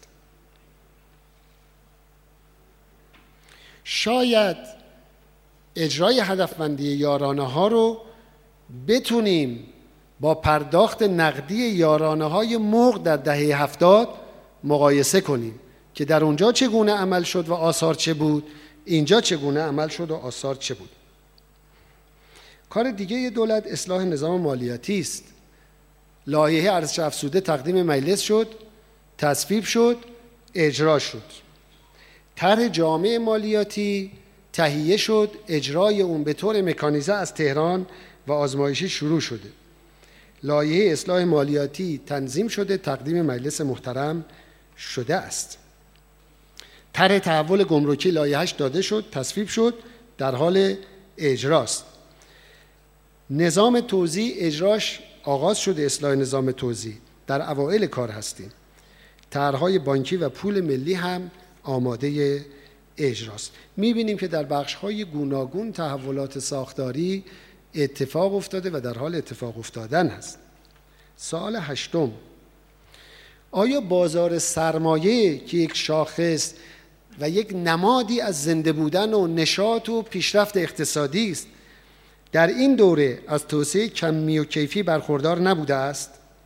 شاید اجرای هدفمندی یارانه ها رو بتونیم با پرداخت نقدی یارانه های مرغ در دهه هفتاد مقایسه کنیم که در اونجا چگونه عمل شد و آثار چه بود، اینجا چگونه عمل شد و آثار چه بود. کار دیگه دولت اصلاح نظام مالیاتی است. لایحه ارزش افزوده تقدیم مجلس شد، تصویب شد، اجرا شد. طرح جامع مالیاتی تهیه شد، اجرای اون به طور مکانیزه از تهران و آزمایشی شروع شده. لایحه اصلاح مالیاتی تنظیم شده، تقدیم مجلس محترم شده است. طرح تحول گمرکی لایحه‌اش داده شد، تصویب شد، در حال اجراست. نظام توزیع اجراش آغاز شده، اصلاح نظام توزیع در اوایل کار هستیم. طرح‌های بانکی و پول ملی هم آماده اجراست. می‌بینیم که در بخش‌های گوناگون تحولات ساختاری اتفاق افتاده و در حال اتفاق افتادن هست. سوال هشتم: آیا بازار سرمایه که یک شاخص و یک نمادی از زنده بودن و نشاط و پیشرفت اقتصادی است، در این دوره از توسعه کمی و کیفی برخوردار نبوده است؟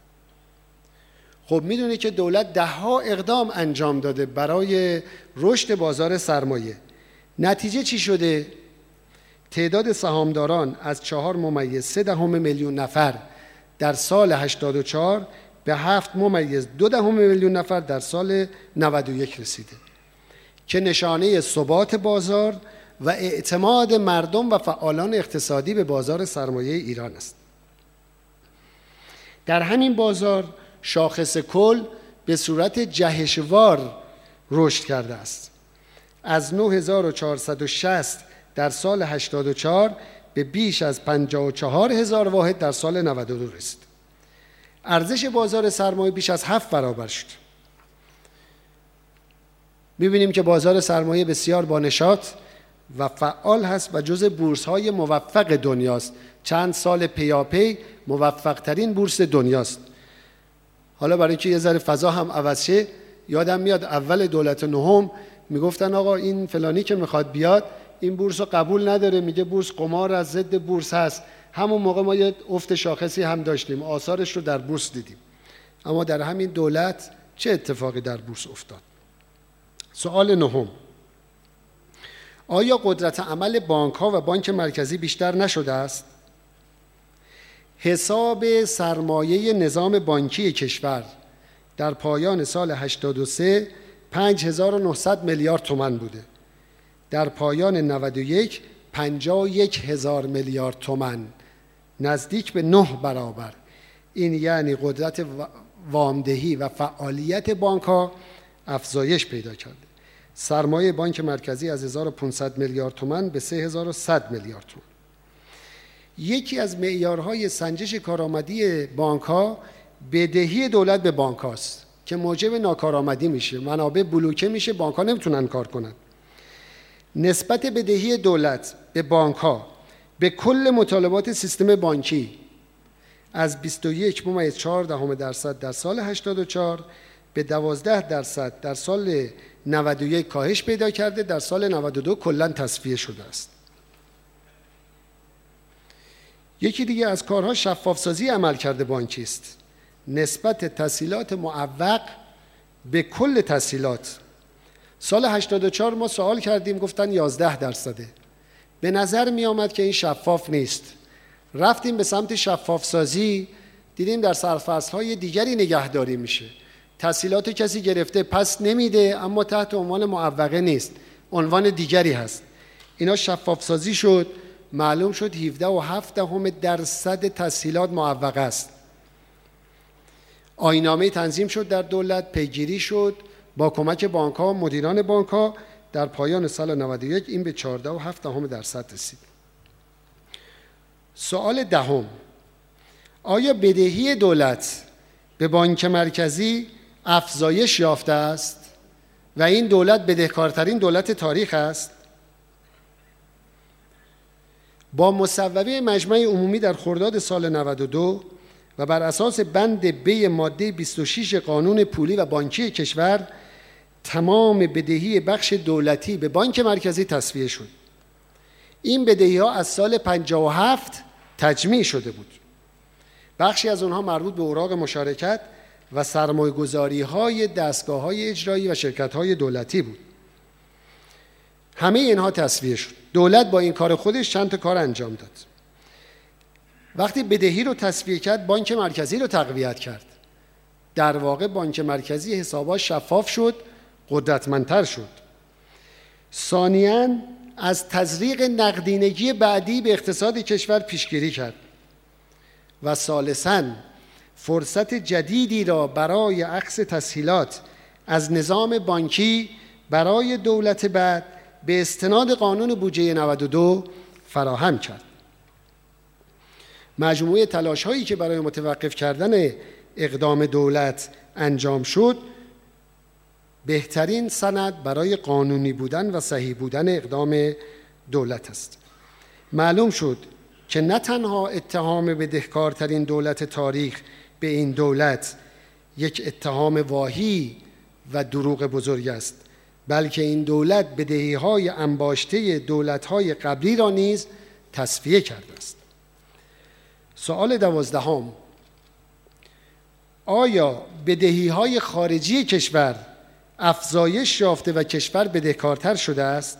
خب میدونید که دولت ده ها اقدام انجام داده برای رشد بازار سرمایه. نتیجه چی شده؟ تعداد سهامداران از چهار ممیز سه دهم میلیون نفر در سال هشتاد و چهار به هفت ممیز دو دهم میلیون نفر در سال نود و یک رسیده که نشانه ثبات بازار و اعتماد مردم و فعالان اقتصادی به بازار سرمایه ایران است. در همین بازار شاخص کل به صورت جهشوار رشد کرده است. از نه هزار و چهارصد و شصت در سال هشتاد و چهار به بیش از پنجاه و چهار هزار واحد در سال نود و دو رسید. ارزش بازار سرمایه بیش از هفت برابر شد. می‌بینیم که بازار سرمایه بسیار با نشاط و فعال هست و جزء بورس‌های موفق دنیاست. چند سال پیاپی موفق‌ترین بورس دنیاست. حالا برای اینکه یه ذره فضا هم عوض شه، یادم میاد اول دولت نهم میگفتن آقا این فلانی که میخواد بیاد این بورس رو قبول نداره، میگه بورس قمار، از ضد بورس هست. همون موقع ما یه افت شاخصی هم داشتیم، آثارش رو در بورس دیدیم. اما در همین دولت چه اتفاقی در بورس افتاد؟ سوال نهم: آیا قدرت عمل بانک‌ها و بانک مرکزی بیشتر نشده است؟ حساب سرمایه نظام بانکی کشور در پایان سال هشتاد و سه پنج هزار و نهصد میلیارد تومان بوده. در پایان نود و یک پنجاه و یک هزار میلیارد تومان، نزدیک به نه برابر. این یعنی قدرت وامدهی و فعالیت بانک‌ها افزایش پیدا کرده. سرمایه بانک مرکزی از هزار و پانصد میلیارد تومان به سه هزار و صد میلیارد تومان. یکی از معیارهای سنجش کارآمدی بانک‌ها بدهی دولت به بانک‌هاست که موجب ناکارآمدی میشه، منابع بلوکه میشه، بانک‌ها نمیتونن کار کنن. نسبت بدهی دولت به بانک‌ها به کل مطالبات سیستم بانکی از بیست و یک ممیز چهار دهم درصد در سال هشتاد و چهار به دوازده درصد در سال نود و یک کاهش پیدا کرده، در سال نود و دو کلاً تصفیه شده است. یکی دیگه از کارها شفاف‌سازی عملکرد بانکی است. نسبت تسهیلات معوق به کل تسهیلات. سال هشتاد و چهار ما سوال کردیم، گفتن یازده درصده. به نظر می آمد که این شفاف نیست. رفتیم به سمت شفاف‌سازی، دیدیم در سرفصل‌های دیگری نگهداری میشه. تسهیلات کسی گرفته پس نمیده، اما تحت عنوان معوقه نیست، عنوان دیگری هست. اینا شفاف‌سازی شد، معلوم شد هفده و هفت دهم درصد تسهیلات معوقه است. آیین‌نامه تنظیم شد در دولت، پیگیری شد با کمک بانک‌ها و مدیران بانک‌ها. در پایان سال نود و یک این به چهارده و هفت دهم درصد رسید. سوال دهم: آیا بدهی دولت به بانک مرکزی افزایش یافته است و این دولت بدهکارترین دولت تاریخ است؟ با مصوبه مجمع عمومی در خرداد سال نود و دو و بر اساس بند ب ماده بیست و شش قانون پولی و بانکی کشور تمام بدهی بخش دولتی به بانک مرکزی تصفیه شد. این بدهی ها از سال پنجاه و هفت تجمیع شده بود. بخشی از اونها مربوط به اوراق مشارکت و سرمایه‌گذاری های دستگاه های اجرایی و شرکت های دولتی بود. همه اینها تصفیه شد. دولت با این کار خودش چند تا کار انجام داد. وقتی بدهی رو تصفیه کرد، بانک مرکزی رو تقویت کرد. در واقع بانک مرکزی حساباش شفاف شد، قدرتمندتر شد. ثانیاً از تزریق نقدینگی بعدی به اقتصاد کشور پیشگیری کرد. و ثالثاً فرصت جدیدی را برای اخذ تسهیلات از نظام بانکی برای دولت بعد به استناد قانون بودجه نود و دو فراهم کرد. مجموعه تلاش‌هایی که برای متوقف کردن اقدام دولت انجام شد، بهترین سند برای قانونی بودن و صحیح بودن اقدام دولت است. معلوم شد که نه تنها اتهام بدهکارترین دولت تاریخ به این دولت یک اتهام واهی و دروغ بزرگ است، بلکه این دولت بدهی‌های انباشته دولت‌های قبلی را نیز تصفیه کرده است. سوال دوازدهم: آیا بدهی‌های خارجی کشور افزایش یافته و کشور بدهکارتر شده است؟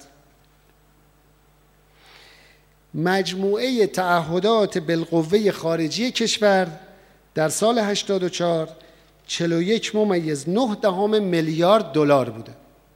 مجموعه تعهدات بالقوه خارجی کشور در سال هشتاد و چهار چهل و یک ممیز نه دهم میلیارد دلار بوده.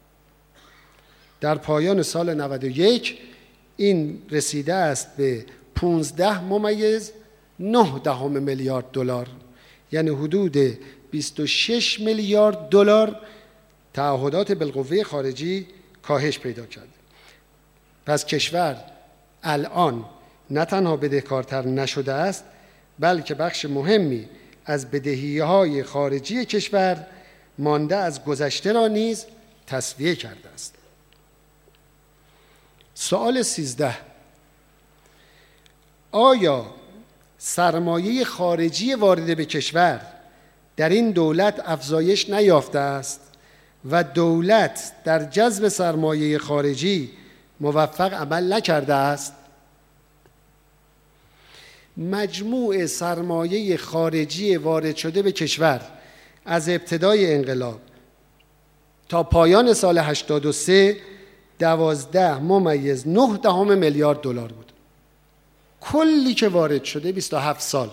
در پایان سال نود و یک این رسیده است به پانزده ممیز نه دهم میلیارد دلار، یعنی حدود بیست و شش میلیارد دلار تعهدات بالقوه خارجی کاهش پیدا کرده. پس کشور الان نه تنها بدهکارتر نشده است، بلکه بخش مهمی از بدهی‌های خارجی کشور مانده از گذشته را نیز تصفیه کرده است. سوال سیزده: آیا سرمایه خارجی وارد به کشور در این دولت افزایش نیافته است و دولت در جذب سرمایه خارجی موفق عمل نکرده است؟ مجموع سرمایه خارجی وارد شده به کشور از ابتدای انقلاب تا پایان سال هشتاد و سه دوازده ممیز نه دهم میلیارد دلار بود. کلی که وارد شده بیست و هفت سال،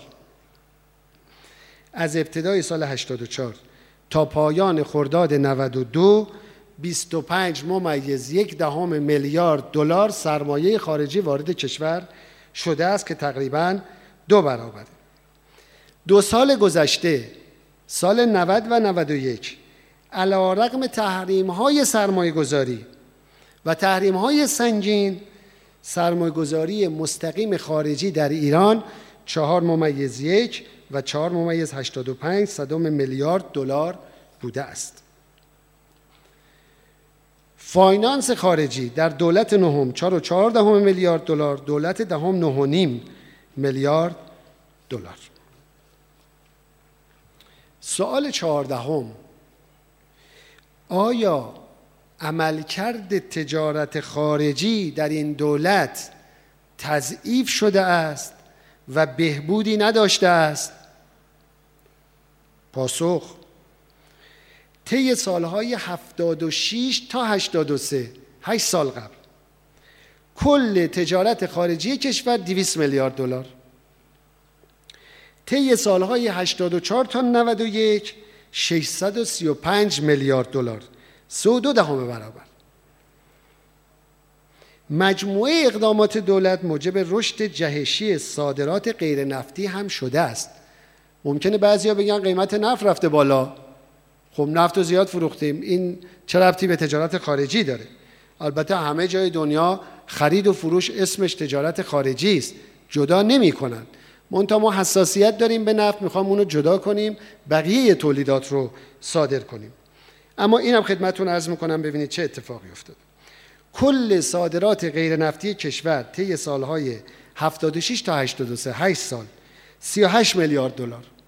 از ابتدای سال هشتاد و چهار تا پایان خرداد نود و دو بیست و پنج ممیز یک دهم میلیارد دلار سرمایه خارجی وارد کشور شده است که تقریباً دو برابره. دو سال گذشته، سال نود و نود و یک، علی‌رغم تحریم‌های سرمایه‌گذاری و تحریم‌های سنگین، سرمایه‌گذاری مستقیم خارجی در ایران چهار ممیز یک و چهار ممیز هشتاد و پنج صدم میلیارد دلار بوده است. فاینانس خارجی در دولت نهم چهار و چهار دهم میلیارد دلار، دولت دهم نه و نیم میلیارد دلار. سوال چهاردهم: آیا عملکرد تجارت خارجی در این دولت تضعیف شده است و بهبودی نداشته است؟ پاسخ: طی سالهای هفتاد و شش تا هشتاد و سه، هشت سال قبل، کل تجارت خارجی کشور دویست میلیارد دلار. طی سالهای هشتاد و چهار تا نود و یک ششصد و سی و پنج میلیارد دلار، سه و دو دهم برابر. مجموعه اقدامات دولت موجب رشد جهشی صادرات غیر نفتی هم شده است. ممکنه بعضیا بگن قیمت نفت رفته بالا، خب نفت رو زیاد فروختیم، این چه ربطی به تجارت خارجی داره؟ البته همه جای دنیا خرید و فروش اسمش تجارت خارجی است، جدا نمی کنن. منتها ما حساسیت داریم به نفت، میخوام اونو جدا کنیم، بقیه تولیدات رو صادر کنیم. اما اینم خدمتتون عرض میکنم ببینید چه اتفاقی افتاد. کل صادرات غیر نفتی کشور طی سالهای هفتاد و شش تا هشتاد و سه، هشت سال، سی و هشت میلیارد دلار.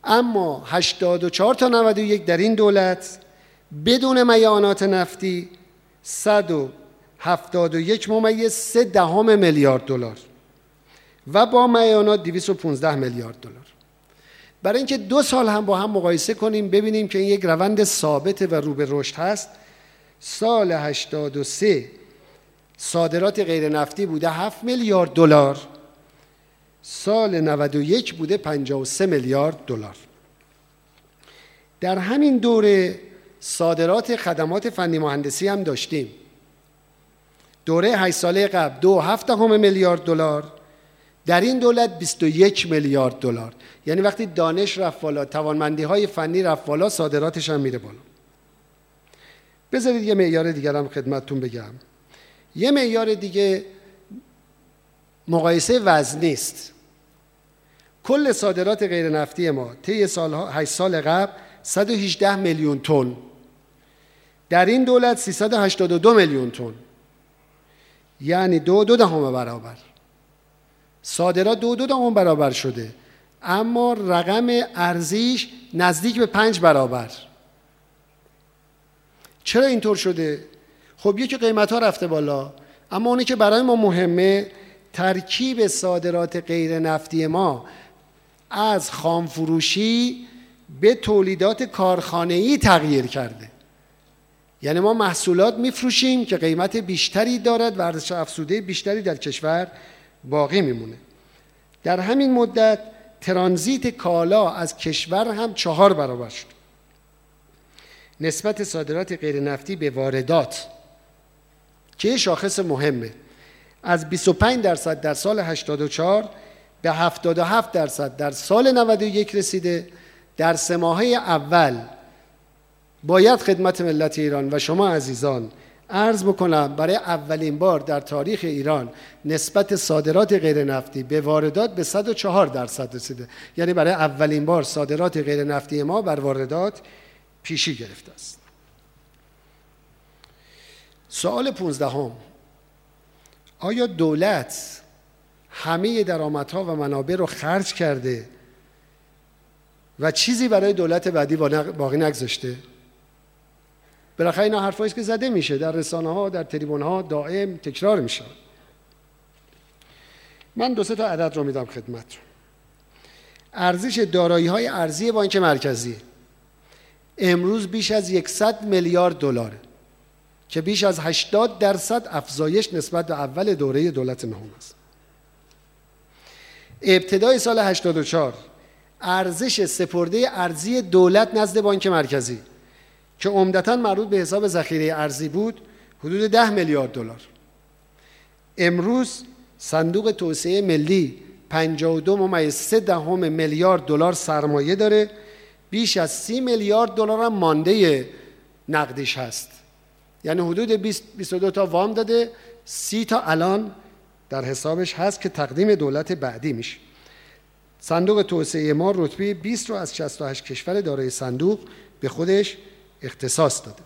اما هشتاد و چهار تا نود و یک در این دولت بدون میعانات نفتی صد و هفتاد و یک ممیز سه دهم میلیارد دلار و با میعانات دویست و پانزده میلیارد دلار. برای اینکه دو سال هم با هم مقایسه کنیم ببینیم که این یک روند ثابت و رو به رشد هست، سال هشتاد و سه صادرات غیر نفتی بوده هفت میلیارد دلار، سال نود و یک بوده پنجاه و سه میلیارد دلار. در همین دوره صادرات خدمات فنی مهندسی هم داشتیم. دوره هشت ساله قبل دو هفت دهم میلیارد دلار، در این دولت بیست و یک میلیارد دلار. یعنی وقتی دانش رفت بالا، توانمندی های فنی رفت بالا، صادراتش هم میره بالا. بذارید یه معیار دیگر هم خدمتتون بگم. یه معیار دیگه مقایسه وزنی است. کل صادرات غیر نفتی ما طی سالها هشت سال قبل صد و هجده میلیون تن، در این دولت سیصد و هشتاد و دو میلیون تن، یعنی دو دو دهم برابر. صادرات دو دو دهم برابر شده، اما رقم ارزیش نزدیک به پنج برابر. چرا اینطور شده؟ خب یکی قیمت ها رفته بالا، اما اونی که برای ما مهمه ترکیب صادرات غیر نفتی ما از خام فروشی به تولیدات کارخانه‌ای تغییر کرده. یعنی ما محصولات میفروشیم که قیمت بیشتری دارد و ارزش افزوده بیشتری در کشور باقی میمونه. در همین مدت ترانزیت کالا از کشور هم چهار برابر شد. نسبت صادرات غیر نفتی به واردات که یه شاخص مهمه، از بیست و پنج درصد در سال هشتاد و چهار به هفتاد و هفت درصد در سال نود و یک رسیده. در سه ماهه اول باید خدمت ملت ایران و شما عزیزان عرض بکنم برای اولین بار در تاریخ ایران نسبت صادرات غیر نفتی به واردات به صد و چهار درصد رسیده. یعنی برای اولین بار صادرات غیر نفتی ما بر واردات پیشی گرفته است. سوال پانزدهم: آیا دولت همه درآمدها و منابع رو خرج کرده و چیزی برای دولت بعدی باقی نگذاشته؟ بالاخره اینا حرفایی است که زده میشه در رسانه ها، در تریبون ها، دائم تکرار میشه. من دو سه تا عدد رو میدم خدمتتون. ارزش دارایی های ارزی بانک مرکزی امروز بیش از صد میلیارد دلاره که بیش از هشتاد درصد افزایش نسبت به اول دوره دولت نهم است. ابتدای سال هشتاد و چهار ارزش سپرده ارزی دولت نزد بانک مرکزی که عمدتاً مربوط به حساب ذخیره ارزی بود حدود ده میلیارد دلار. امروز صندوق توسعه ملی پنجاه و دو ممیز سه دهم میلیارد دلار سرمایه داره، بیش از سی میلیارد دلار هم مانده نقدیش هست. یعنی حدود بیست بیست و دو تا وام داده، سی تا الان در حسابش هست که تقدیم دولت بعدی میشه. صندوق توسعه ما رتبه بیست رو از شصت و هشت کشور دارای صندوق به خودش اختصاص داده.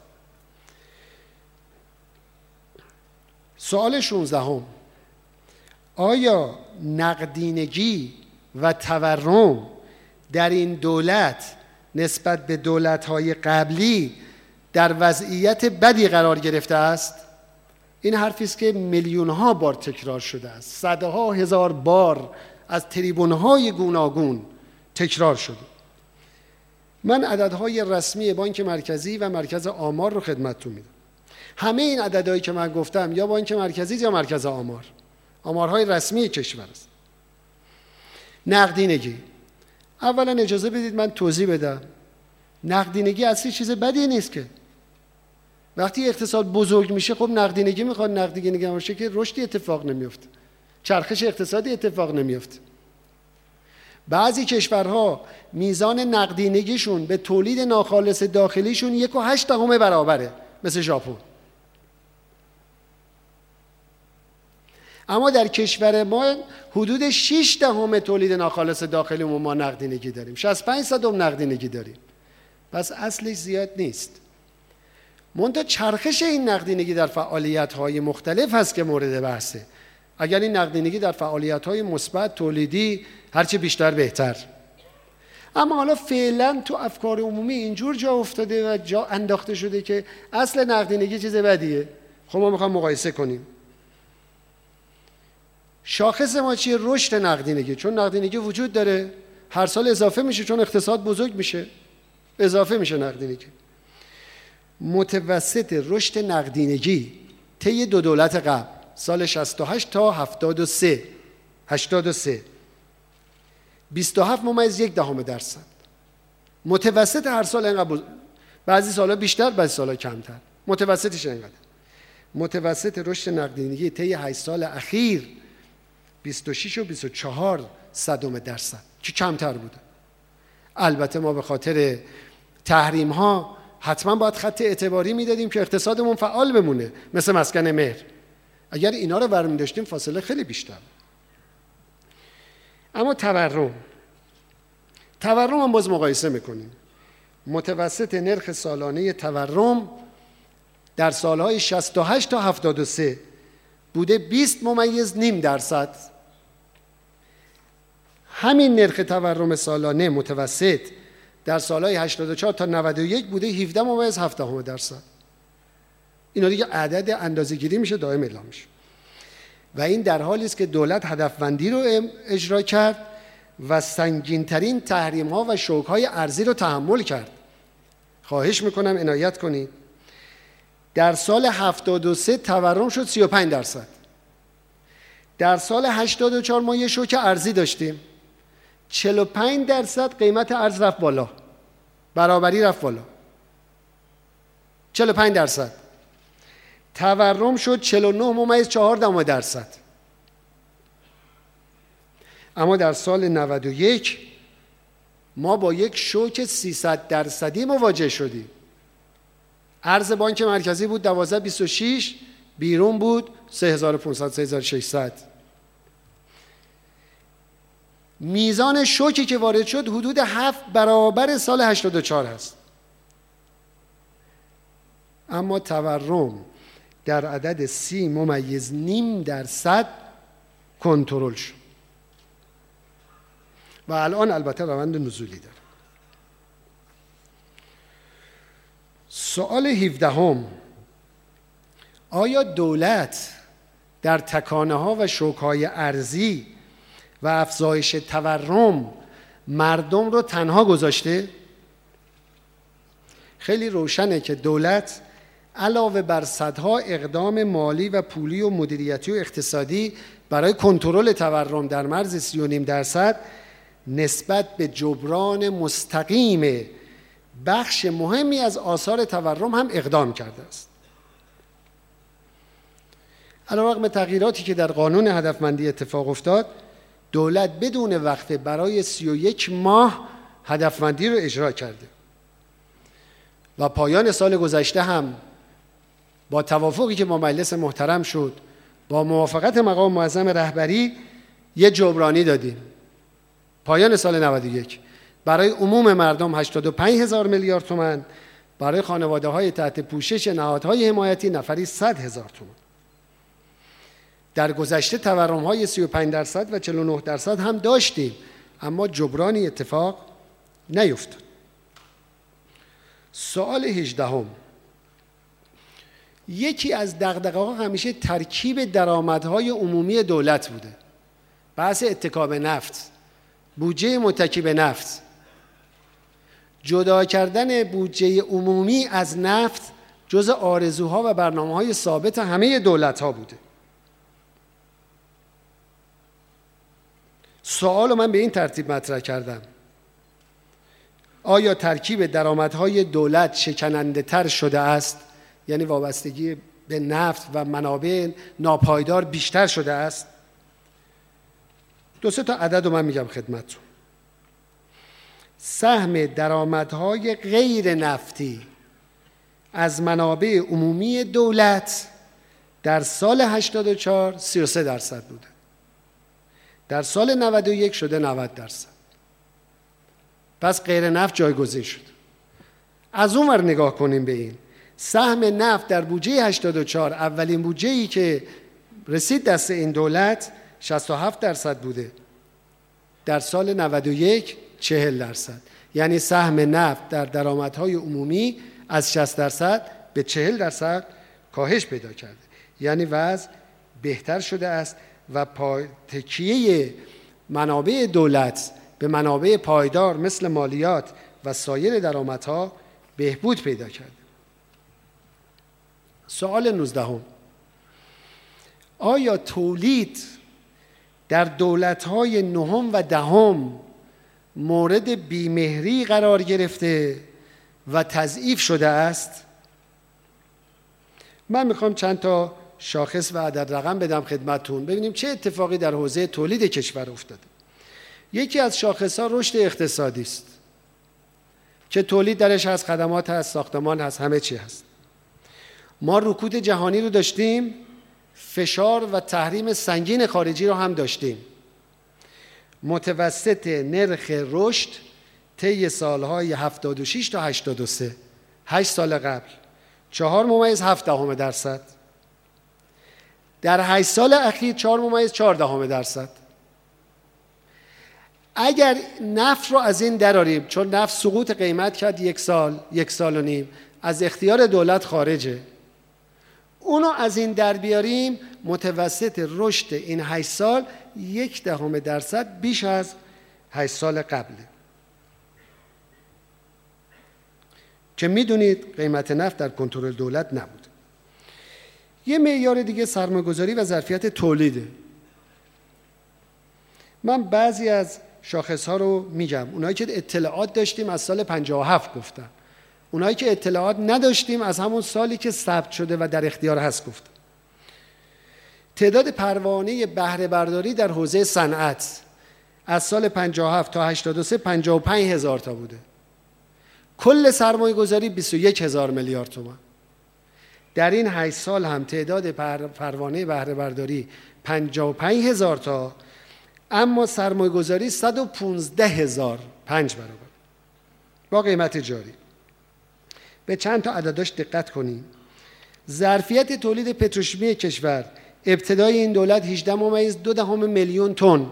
سوال شانزدهم: آیا نقدینگی و تورم در این دولت نسبت به دولت‌های قبلی در وضعیت بدی قرار گرفته است؟ این حرفی است که میلیون‌ها بار تکرار شده است، صدها هزار بار از تریبون‌های گوناگون تکرار شده. من عددهای رسمی بانک مرکزی و مرکز آمار رو خدمتتون میدم. همه این عددهایی که من گفتم یا بانک مرکزی یا مرکز آمار، آمارهای رسمی کشور است. نقدینگی، اولا اجازه بدید من توضیح بدم. نقدینگی اصلی چیز بدی نیست که. وقتی اقتصاد بزرگ میشه خب نقدینگی میخواد، نقدینگی باشه که رشدی اتفاق نمیفته، چرخش اقتصادی اتفاق نمیفته. بعضی کشورها میزان نقدینگیشون به تولید ناخالص داخلیشون یک و هشت دهم برابره، مثل ژاپن. اما در کشور ما حدود شش دهم تولید ناخالص داخلیمون ما نقدینگی داریم، شصت و پنج صدم نقدینگی داریم. پس اصلش زیاد نیست. منتها چرخش این نقدینگی در فعالیت‌های مختلف هست که مورد بحثه. اگر این نقدینگی در فعالیت‌های مثبت تولیدی هرچه بیشتر بهتر، اما حالا فعلا تو افکار عمومی اینجور جا افتاده و جا انداخته شده که اصل نقدینگی چیز بدیه. خب ما میخوام مقایسه کنیم. شاخص ما چیه؟ رشد نقدینگی. چون نقدینگی وجود داره، هر سال اضافه میشه، چون اقتصاد بزرگ میشه اضافه میشه نقدینگی. متوسط رشد نقدینگی طی دو دولت قبل، سال شصت و هشت تا هفتاد و سه هشتاد و سه، بیست و هفت ممیز یک دهم درصد. متوسط هر سال اینقدر، بعضی سالها بیشتر بعضی سالها کمتر، متوسطش اینقدر. متوسط رشد نقدینگی طی هشت سال اخیر بیست و شش و بیست و چهار صدم درصد، که کمتر بوده. البته ما به خاطر تحریم ها حتما باید خط اعتباری میدادیم که اقتصادمون فعال بمونه، مثل مسکن مهر. اگر اینا رو برمی داشتیم فاصله خیلی بیشتر. اما تورم تورم هم باز مقایسه میکنیم. متوسط نرخ سالانه تورم در سالهای شصت و هشت تا هفتاد و سه بوده بیست ممیز نیم درصد. همین نرخ تورم سالانه متوسط در سالهای هشتاد و چهار تا نود و یک بوده هفده ممیز هفت دهم درصد. اینا دیگه عدد اندازه‌گیری میشه، دائم اعلام میشه. و این در حالی است که دولت هدفمندی رو اجرا کرد و سنگین‌ترین تحریم‌ها و شوک‌های ارزی رو تحمل کرد. خواهش میکنم عنایت کنید. در سال هفتاد و سه تورم شد سی و پنج درصد. در سال هشتاد و چهار ما یه شوک ارزی داشتیم، چهل و پنج درصد قیمت ارز رفت بالا، برابری رفت بالا، چهل و پنج درصد. تورم شد چهل و نه ممیز چهار دهم درصد. اما در سال نود و یک ما با یک شوک سیصد درصدی مواجه شدیم. ارز بانک مرکزی بود دوازده بیست و شش، بیرون بود سه هزار و پانصد سه هزار و ششصد. میزان شوکی که وارد شد حدود هفت برابر سال هشتاد و چهار هست. اما تورم در عدد سی ممیز نیم درصد کنترل شد و الان البته روند نزولی داره. سوال هفدهم: آیا دولت در تکانه ها و شوک‌های ارزی و افزایش تورم مردم رو تنها گذاشته؟ خیلی روشنه که دولت علاوه بر صدها اقدام مالی و پولی و مدیریتی و اقتصادی برای کنترل تورم در مرز سی و نیم درصد نسبت به جبران مستقیم بخش مهمی از آثار تورم هم اقدام کرده است. علیرغم تغییراتی که در قانون هدفمندی اتفاق افتاد، دولت بدون وقفه برای سی و یک ماه هدفمندی رو اجرا کرده و پایان سال گذشته هم با توافقی که با مجلس محترم شد، با موافقت مقام معظم رهبری، یه جبرانی دادیم. پایان سال نود و یک برای عموم مردم هشتاد و پنج هزار میلیارد تومان، برای خانواده های تحت پوشش نهادهای حمایتی نفری صد هزار تومان. در گذشته تورم های سی و پنج درصد و چهل و نه درصد هم داشتیم، اما جبرانی اتفاق نیفتاد. سوال هجدهم: یکی از دغدغه‌ها همیشه ترکیب درآمدهای عمومی دولت بوده. بحث اتکا به نفت، بودجه متکی به نفت، جدا کردن بودجه عمومی از نفت جز آرزوها و برنامه‌های ثابت همه دولت‌ها بوده. سوال من به این ترتیب مطرح کردم: آیا ترکیب درآمدهای دولت شکننده تر شده است؟ یعنی وابستگی به نفت و منابع ناپایدار بیشتر شده است؟ دو سه تا عدد رو من میگم خدمتتون. سهم درآمدهای غیر نفتی از منابع عمومی دولت در سال هشتاد و چهار سی و سه درصد بوده، در سال نود و یک شده نود درصد. پس غیر نفت جایگزین شد. از اون ور نگاه کنیم به این سهم نفت در بودجه هشتاد و چهار، اولین بودجه‌ای که رسید دست این دولت شصت و هفت درصد بوده، در سال نود و یک چهل درصد. یعنی سهم نفت در درآمدهای عمومی از شصت درصد به چهل درصد کاهش پیدا کرده. یعنی وضع بهتر شده است و پای تکیه منابع دولت به منابع پایدار مثل مالیات و سایر درآمدها بهبود پیدا کرده. سوال نوزدهم: آیا تولید در دولت‌های نهم و دهم مورد بیمهری قرار گرفته و تضعیف شده است؟ من میخوام چند تا شاخص و عدد رقم بدم خدمتتون ببینیم چه اتفاقی در حوزه تولید کشور افتاده. یکی از شاخص‌ها رشد اقتصادی است که تولید درش هست، خدمات هست، ساختمان هست، همه چی هست. ما رکود جهانی رو داشتیم، فشار و تحریم سنگین خارجی رو هم داشتیم. متوسط نرخ رشد طی سالهای هفتاد و شش تا هشتاد و سه، هشت سال قبل چهار ممیز هفت دهم درصد، در هشت سال اخیر چهار ممیز چهار دهم درصد. اگر نفت رو از این دراریم، چون نفت سقوط قیمت کرد یک سال یک سال و نیم، از اختیار دولت خارجه، اونو از این در بیاریم، متوسط رشد این هشت سال یک دهم درصد بیش از هشت سال قبله که میدونید قیمت نفت در کنترل دولت نبود. یه معیار دیگه سرمایه‌گذاری و ظرفیت تولیده. من بعضی از شاخص‌ها رو میگم. اونایی که اطلاعات داشتیم از سال پنجاه و هفت گفتم. اونایی که اطلاعات نداشتیم از همون سالی که ثبت شده و در اختیار هست گفتم. تعداد پروانه بهره برداری در حوزه صنعت از سال پنجاه و هفت تا هشتاد و سه پنجاه و پنج هزار تا بوده. کل سرمایه گذاری بیست و یک هزار میلیارد تومان. در این هشت سال هم تعداد پروانه بهره برداری پنجاه و پنج هزار تا، اما سرمایه گذاری صد و پانزده هزار، پنج برابر با قیمت جاری. به چند تا عدداش دقت کنیم. ظرفیت تولید پتروشیمی کشور ابتدای این دولت هجده ممیز دو دهم میلیون تن،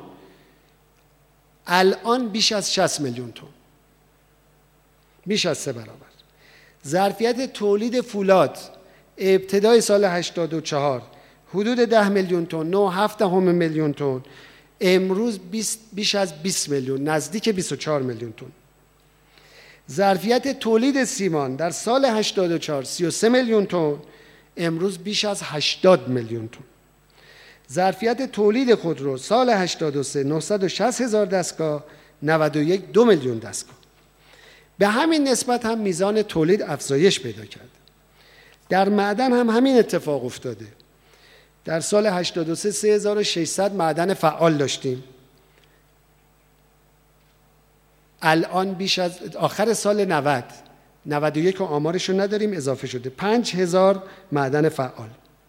الان بیش از شصت میلیون تن، بیش از سه برابر. ظرفیت تولید فولاد ابتدای سال هشتاد و چهار حدود ده میلیون تن، نه و هفت دهم میلیون تن، امروز بیش از بیست میلیون، نزدیک بیست و چهار میلیون تن. ظرفیت تولید سیمان در سال هشتاد و چهار سی و سه میلیون تن، امروز بیش از هشتاد میلیون تن. ظرفیت تولید خودرو سال هشتاد و سه نهصد و شصت هزار دستگاه، نود و یک دو میلیون دستگاه. به همین نسبت هم میزان تولید افزایش پیدا کرد. در معدن هم همین اتفاق افتاده. در سال هشتاد و سه سه هزار و ششصد معدن فعال داشتیم، الان بیش از آخر سال نود نود و یک آمارش رو نداریم، اضافه شده پنج هزار معدن فعال.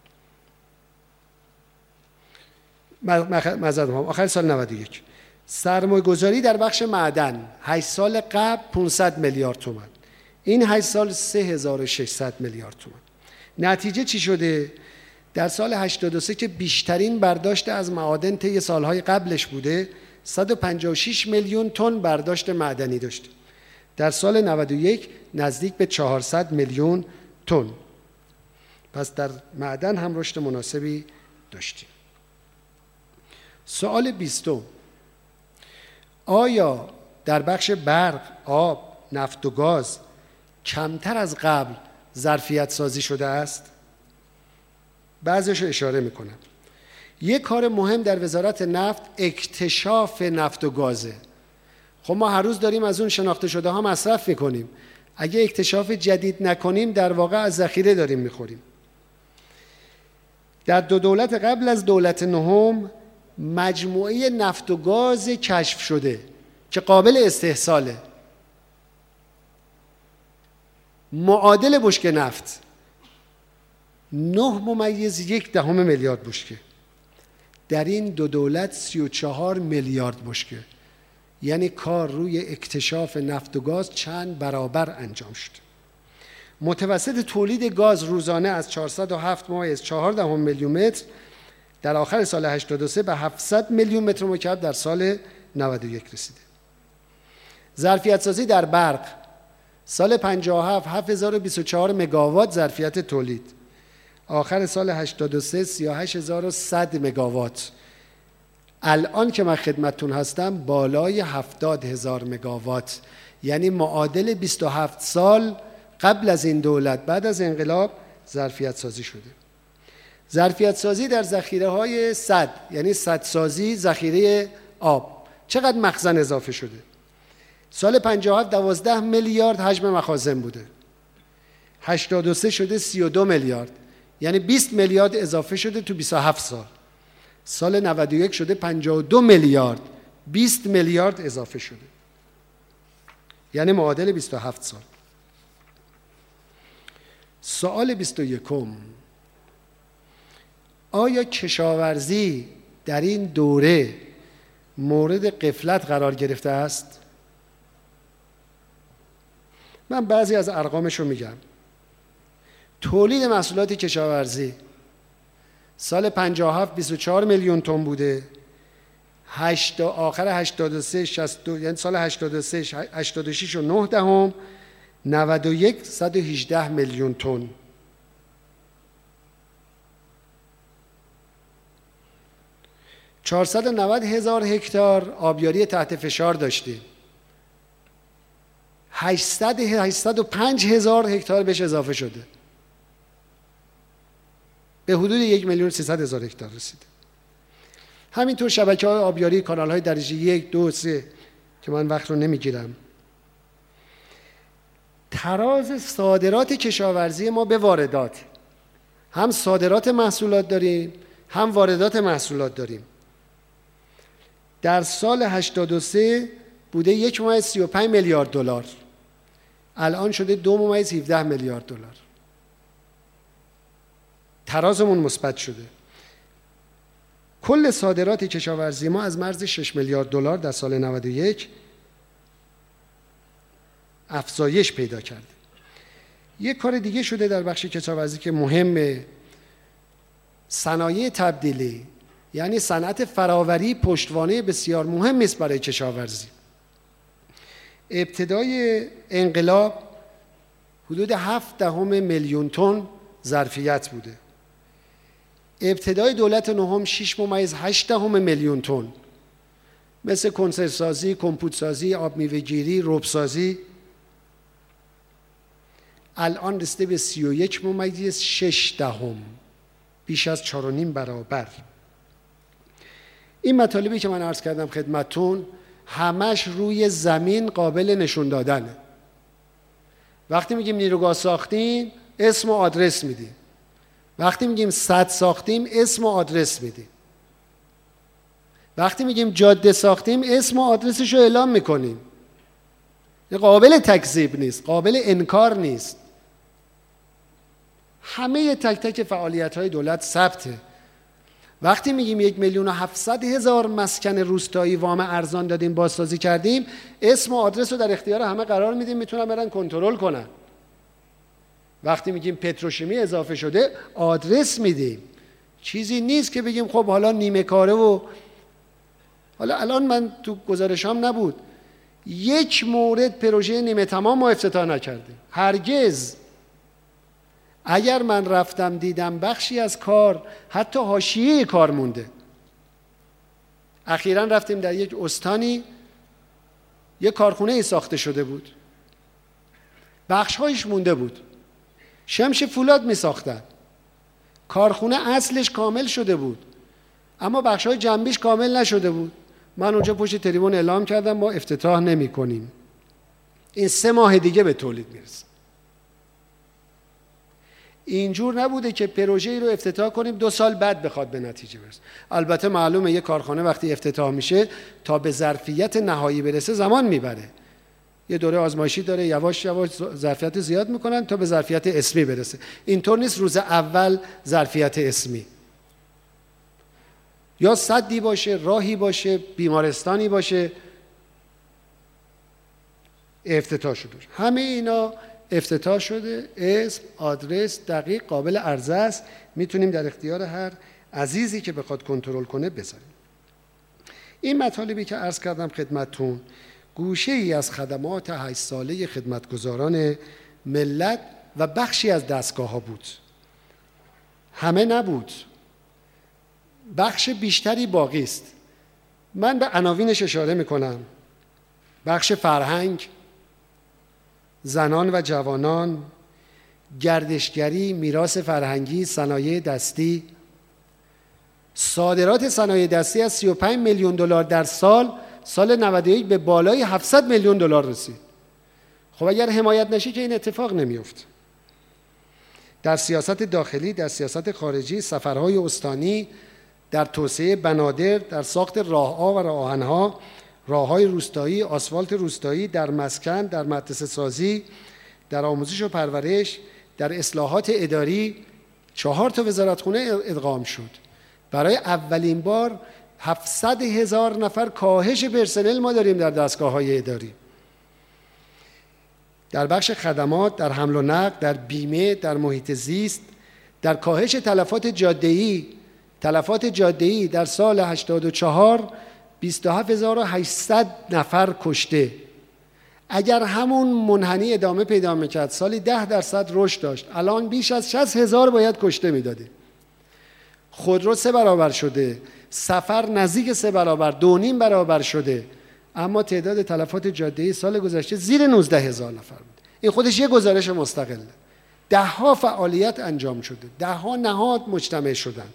معذرت میخوام، آخر سال نود و یک. سرمایه گذاری در بخش معدن هشت سال قبل پانصد میلیارد تومان، این هشت سال سه هزار و ششصد میلیارد تومان. نتیجه چی شده؟ در سال هشتاد و سه که بیشترین برداشت از معادن طی سالهای قبلش بوده، صد و پنجاه و شش میلیون تن برداشت معدنی داشت. در سال نود و یک نزدیک به چهارصد میلیون تن. پس در معدن هم رشد مناسبی داشتیم. سوال بیستم: آیا در بخش برق، آب، نفت و گاز کمتر از قبل ظرفیت سازی شده است؟ بعضیش رو اشاره میکنم. یک کار مهم در وزارت نفت اکتشاف نفت و گازه. خب ما هر روز داریم از اون شناخته شده ها مصرف میکنیم. اگه اکتشاف جدید نکنیم در واقع از ذخیره داریم میخوریم. در دو دولت قبل از دولت نهم مجموعه نفت و گاز کشف شده که قابل استحصاله، معادل بشکه نفت نه ممیز یک دهم میلیارد بشکه. در این دو دولت سی و چهار میلیارد بشکه. یعنی کار روی اکتشاف نفت و گاز چند برابر انجام شد. متوسط تولید گاز روزانه از چهارصد و هفت ممیز چهار دهم میلیون متر در آخر سال هشتاد و سه به هفتصد میلیون متر مکعب در سال نود و یک رسیده. ظرفیت سازی در برق سال پنجاه و هفت هفت هزار و بیست و چهار مگاوات ظرفیت تولید، آخر سال هشتاد و سه سی و هشت هزار و صد مگاوات. الان که من خدمتتون هستم بالای هفتاد هزار مگاوات، یعنی معادل بیست و هفت سال قبل از این دولت بعد از انقلاب ظرفیت سازی شده. ظرفیت سازی در ذخیره های سد، یعنی سدسازی ذخیره آب، چقدر مخزن اضافه شده؟ سال پنجاه و هفت دوازده میلیارد حجم مخازن بوده، هشتاد و سه شده سی و دو میلیارد، یعنی بیست میلیارد اضافه شده تو بیست و هفت سال. سال نود و یک شده پنجاه و دو میلیارد، بیست میلیارد اضافه شده، یعنی معادل بیست و هفت سال. سوال بیست و یکم، آیا کشاورزی در این دوره مورد غفلت قرار گرفته است؟ من بعضی از ارقامش رو میگم. تولید محصولات کشاورزی سال پنجاه و هفت بیست و چهار میلیون تن بوده، هشت آخر هشتاد و سه شصت، یعنی سال هشتاد و سه هشتاد و شش و نه دهم، نود و یک صد و هجده میلیون تن. چهارصد و نود هزار هکتار آبیاری تحت فشار داشتیم، هشتصد هشتصد و پنج هزار هکتار بهش اضافه شده، به حدود یک میلیون سیصد هزار هکتار رسیده. همینطور شبکه های آبیاری، کانال های درجه یک، دو، سه که من وقت رو نمیگیرم. تراز صادرات کشاورزی ما به واردات، هم صادرات محصولات داریم هم واردات محصولات داریم. در سال هشتاد و سه بوده یک ممیز سی و پنج میلیارد دلار، الان شده دو ممیز هفده میلیارد دلار. ترازمون مثبت شده. کل صادرات کشاورزی ما از مرز شش میلیارد دلار در سال نود و یک افزایش پیدا کرده. یک کار دیگه شده در بخش کشاورزی که مهمه، صنایع تبدیلی، یعنی صنعت فراوری پشتوانه بسیار مهم است برای کشاورزی. ابتدای انقلاب حدود هفت دهم میلیون تن ظرفیت بوده، ابتدای دولت نهم شش ممیز هشت دهم میلیون تن، مثل کنسرو سازی، کمپوت سازی، آب میوه گیری، رب سازی. الان رسیده به سی و یک ممیز شش دهم، بیش از چهار و نیم برابر. این مطالبی که من عرض کردم خدمتتون همش روی زمین قابل نشون دادنه. وقتی میگیم نیروگاه ساختیم اسم و آدرس میدیم، وقتی میگیم سد ساختیم اسم و آدرس میدیم، وقتی میگیم جاده ساختیم اسم و آدرسش رو اعلام میکنیم. قابل تکذیب نیست، قابل انکار نیست. همه تک تک فعالیت های دولت ثبته. وقتی میگیم یک میلیون و هفتصد هزار مسکن روستایی وام ارزان دادیم، بازسازی کردیم، اسم و آدرس رو در اختیار همه قرار میدیم، میتونن برن کنترل کنن. وقتی میگیم پتروشیمی اضافه شده آدرس میدیم. چیزی نیست که بگیم خب حالا نیمه کاره و حالا الان من تو گزارشام نبود یک مورد پروژه نیمه تمام ما افتتاح نکردیم، هرگز. اگر من رفتم دیدم بخشی از کار حتی حاشیه کار مونده. اخیراً رفتیم در یک استانی یک کارخونه ای ساخته شده بود، بخش‌هایش مونده بود، شمش فولاد می ساختن، کارخونه اصلش کامل شده بود اما بخش‌های جنبیش کامل نشده بود. من اونجا پشت تریبون اعلام کردم ما افتتاح نمی کنیم، این سه ماه دیگه به تولید میرسه. اینجور نبوده که پروژه‌ای رو افتتاح کنیم دو سال بعد بخواد به نتیجه برسه. البته معلومه یک کارخانه وقتی افتتاح میشه تا به ظرفیت نهایی برسه زمان میبره، یه دوره آزمایشی داره، یواش یواش ظرفیت زیاد میکنن تا به ظرفیت اسمی برسه. اینطور نیست روز اول ظرفیت اسمی. یا سدی باشه، راهی باشه، بیمارستانی باشه افتتاح شده. همه اینا افتتاح شده، اسم، آدرس دقیق قابل عرضه است، میتونیم در اختیار هر عزیزی که بخواد کنترل کنه بذاریم. این مطالبی که عرض کردم خدمتتون گوشه ای از خدمات هشت ساله خدمتگزاران ملت و بخشی از دستگاه ها بود. همه نبود، بخش بیشتری باقی است. من به عناوینش اشاره میکنم: بخش فرهنگ، زنان و جوانان، گردشگری، میراث فرهنگی، صنایع دستی. صادرات صنایع دستی از سی و پنج میلیون دلار در سال سال نود و یک به بالای هفتصد میلیون دلار رسید. خب اگر حمایت نشه که این اتفاق نمیفته. در سیاست داخلی، در سیاست خارجی، سفرهای استانی، در توسعه بنادر، در ساخت راه‌ها و راه‌آهن‌ها، راه‌های روستایی، آسفالت روستایی، در مسکن، در مدرسه سازی، در آموزش و پرورش، در اصلاحات اداری، چهار تا وزارتخونه ادغام شد. برای اولین بار هفتصد هزار نفر کاهش پرسنل ما داریم در دستگاه‌های اداری. در بخش خدمات، در حمل و نقل، در بیمه، در محیط زیست، در کاهش تلفات جاده‌ای، تلفات جاده‌ای در سال هشتاد و چهار بیست و هفت هزار و هشتصد نفر کشته. اگر همون منحنی ادامه پیدا میکرد سالی ده درصد رشد داشت، الان بیش از شصت هزار باید کشته میداده. خودرو سه برابر شده، سفر نزدیک سه برابر، دو نیم برابر شده، اما تعداد تلفات جاده‌ای سال گذشته زیر نوزده هزار نفر بود. این خودش یک گزارش مستقله. ده ها فعالیت انجام شده، ده ها نهاد مجتمع شدن.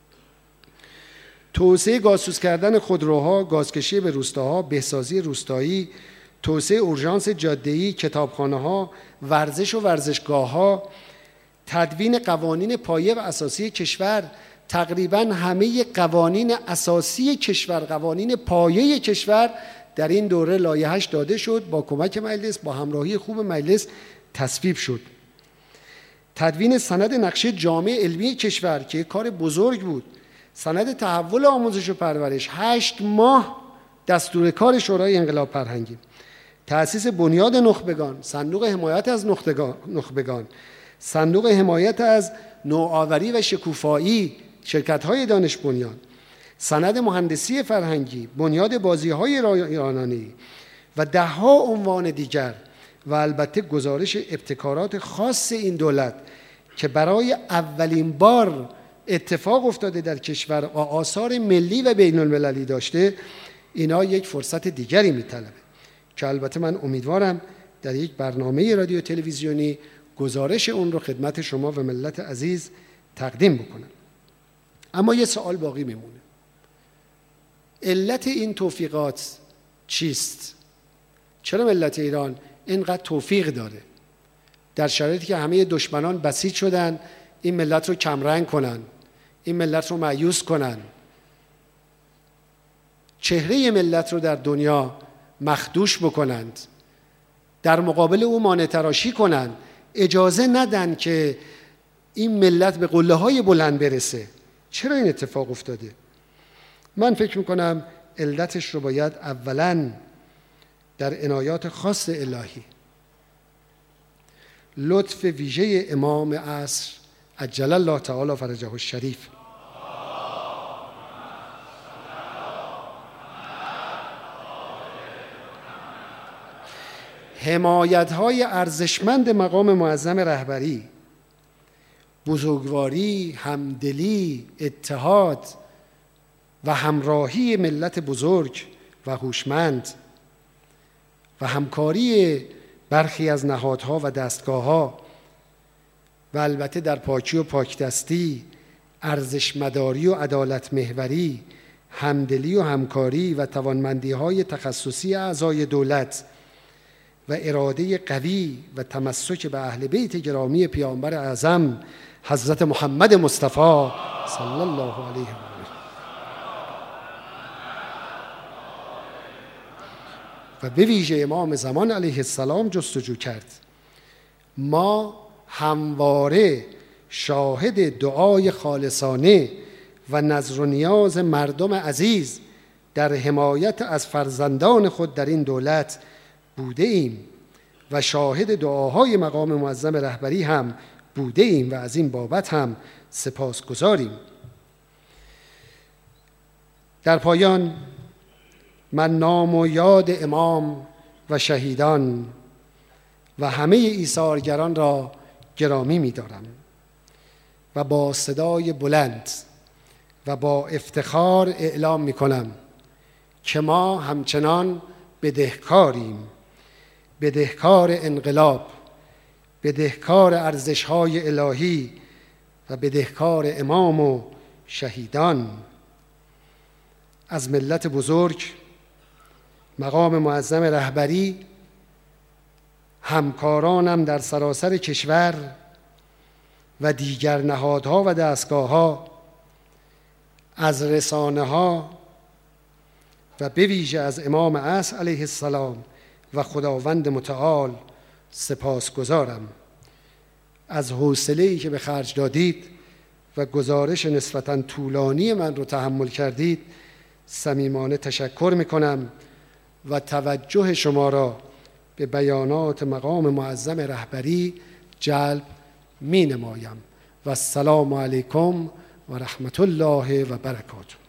توسعه گازسوز کردن خودروها، گازکشی به روستاها، بهسازی روستایی، توسعه اورژانس جاده‌ای، کتابخانه‌ها، ورزش و ورزشگاه‌ها، تدوین قوانین پایه و اساسی کشور. تقریباً همه قوانین اساسی کشور، قوانین پایه کشور در این دوره لایحه‌اش داده شد، با کمک مجلس، با همراهی خوب مجلس تصویب شد. تدوین سند نقشه جامع علمی کشور که کار بزرگ بود. سند تحول آموزش و پرورش، هشت ماه دستور کار شورای انقلاب فرهنگی. تأسیس بنیاد نخبگان، صندوق حمایت از نخبگان، صندوق حمایت از نوآوری و شکوفایی، شرکت‌های دانش بنیان، سند مهندسی فرهنگی، بنیاد بازی‌های رایانه‌ای و ده‌ها عنوان دیگر، و البته گزارش ابتکارات خاص این دولت که برای اولین بار اتفاق افتاده در کشور و آثار ملی و بین المللی داشته. اینا یک فرصت دیگری میطلبه که البته من امیدوارم در یک برنامه رادیو تلویزیونی گزارش اون رو خدمت شما و ملت عزیز تقدیم بکنم. اما یه سوال باقی میمونه: علت این توفیقات چیست؟ چرا ملت ایران اینقدر توفیق داره در شرایطی که همه دشمنان بسیج شدن این ملت رو کمرنگ کنن، این ملت رو مایوس کنن، چهره ملت رو در دنیا مخدوش بکنند، در مقابل او مانع تراشی کنند، اجازه ندن که این ملت به قله‌های بلند برسه؟ چرا این اتفاق افتاده؟ من فکر میکنم علتش رو باید اولاً در عنایات خاص الهی، لطف ویژه امام عصر عجل الله تعالی فرجه الشریف، حمایت‌های ارزشمند مقام معظم رهبری، بزرگواری، همدلی، اتحاد و همراهی ملت بزرگ و هوشمند و همکاری برخی از نهادها و دستگاه‌ها و البته در پاکی و پاکدستی، ارزشمداری و عدالت محوری، همدلی و همکاری و توانمندی‌های تخصصی اعضای دولت و اراده قوی و تمسک به اهل بیت گرامی پیامبر اعظم حضرت محمد مصطفی صلی الله علیه و آله و به ویژه امام زمان علیه السلام جستجو کرد. ما همواره شاهد دعای خالصانه و نظر و نیاز مردم عزیز در حمایت از فرزندان خود در این دولت بوده ایم و شاهد دعاهای مقام معظم رهبری هم بوده ایم و از این بابت هم سپاسگزاریم. در پایان من نام و یاد امام و شهیدان و همه ایثارگران را گرامی می‌دارم و با صدای بلند و با افتخار اعلام می‌کنم که ما همچنان بدهکاریم، بدهکار انقلاب، بدهکار ارزش‌های الهی و بدهکار امام و شهیدان. از ملت بزرگ، مقام معظم رهبری، همکارانم در سراسر کشور و دیگر نهادها و دستگاه‌ها، از رسانه‌ها و به ویژه از امام عصر علیه السلام و خداوند متعال سپاسگزارم از حوصله‌ای که به خرج دادید و گزارش نسبتاً طولانی من رو تحمل کردید. صمیمانه تشکر می‌کنم و توجه شما را به بیانات مقام معظم رهبری جلب می‌نمایم و السلام علیکم و رحمت الله و برکاته.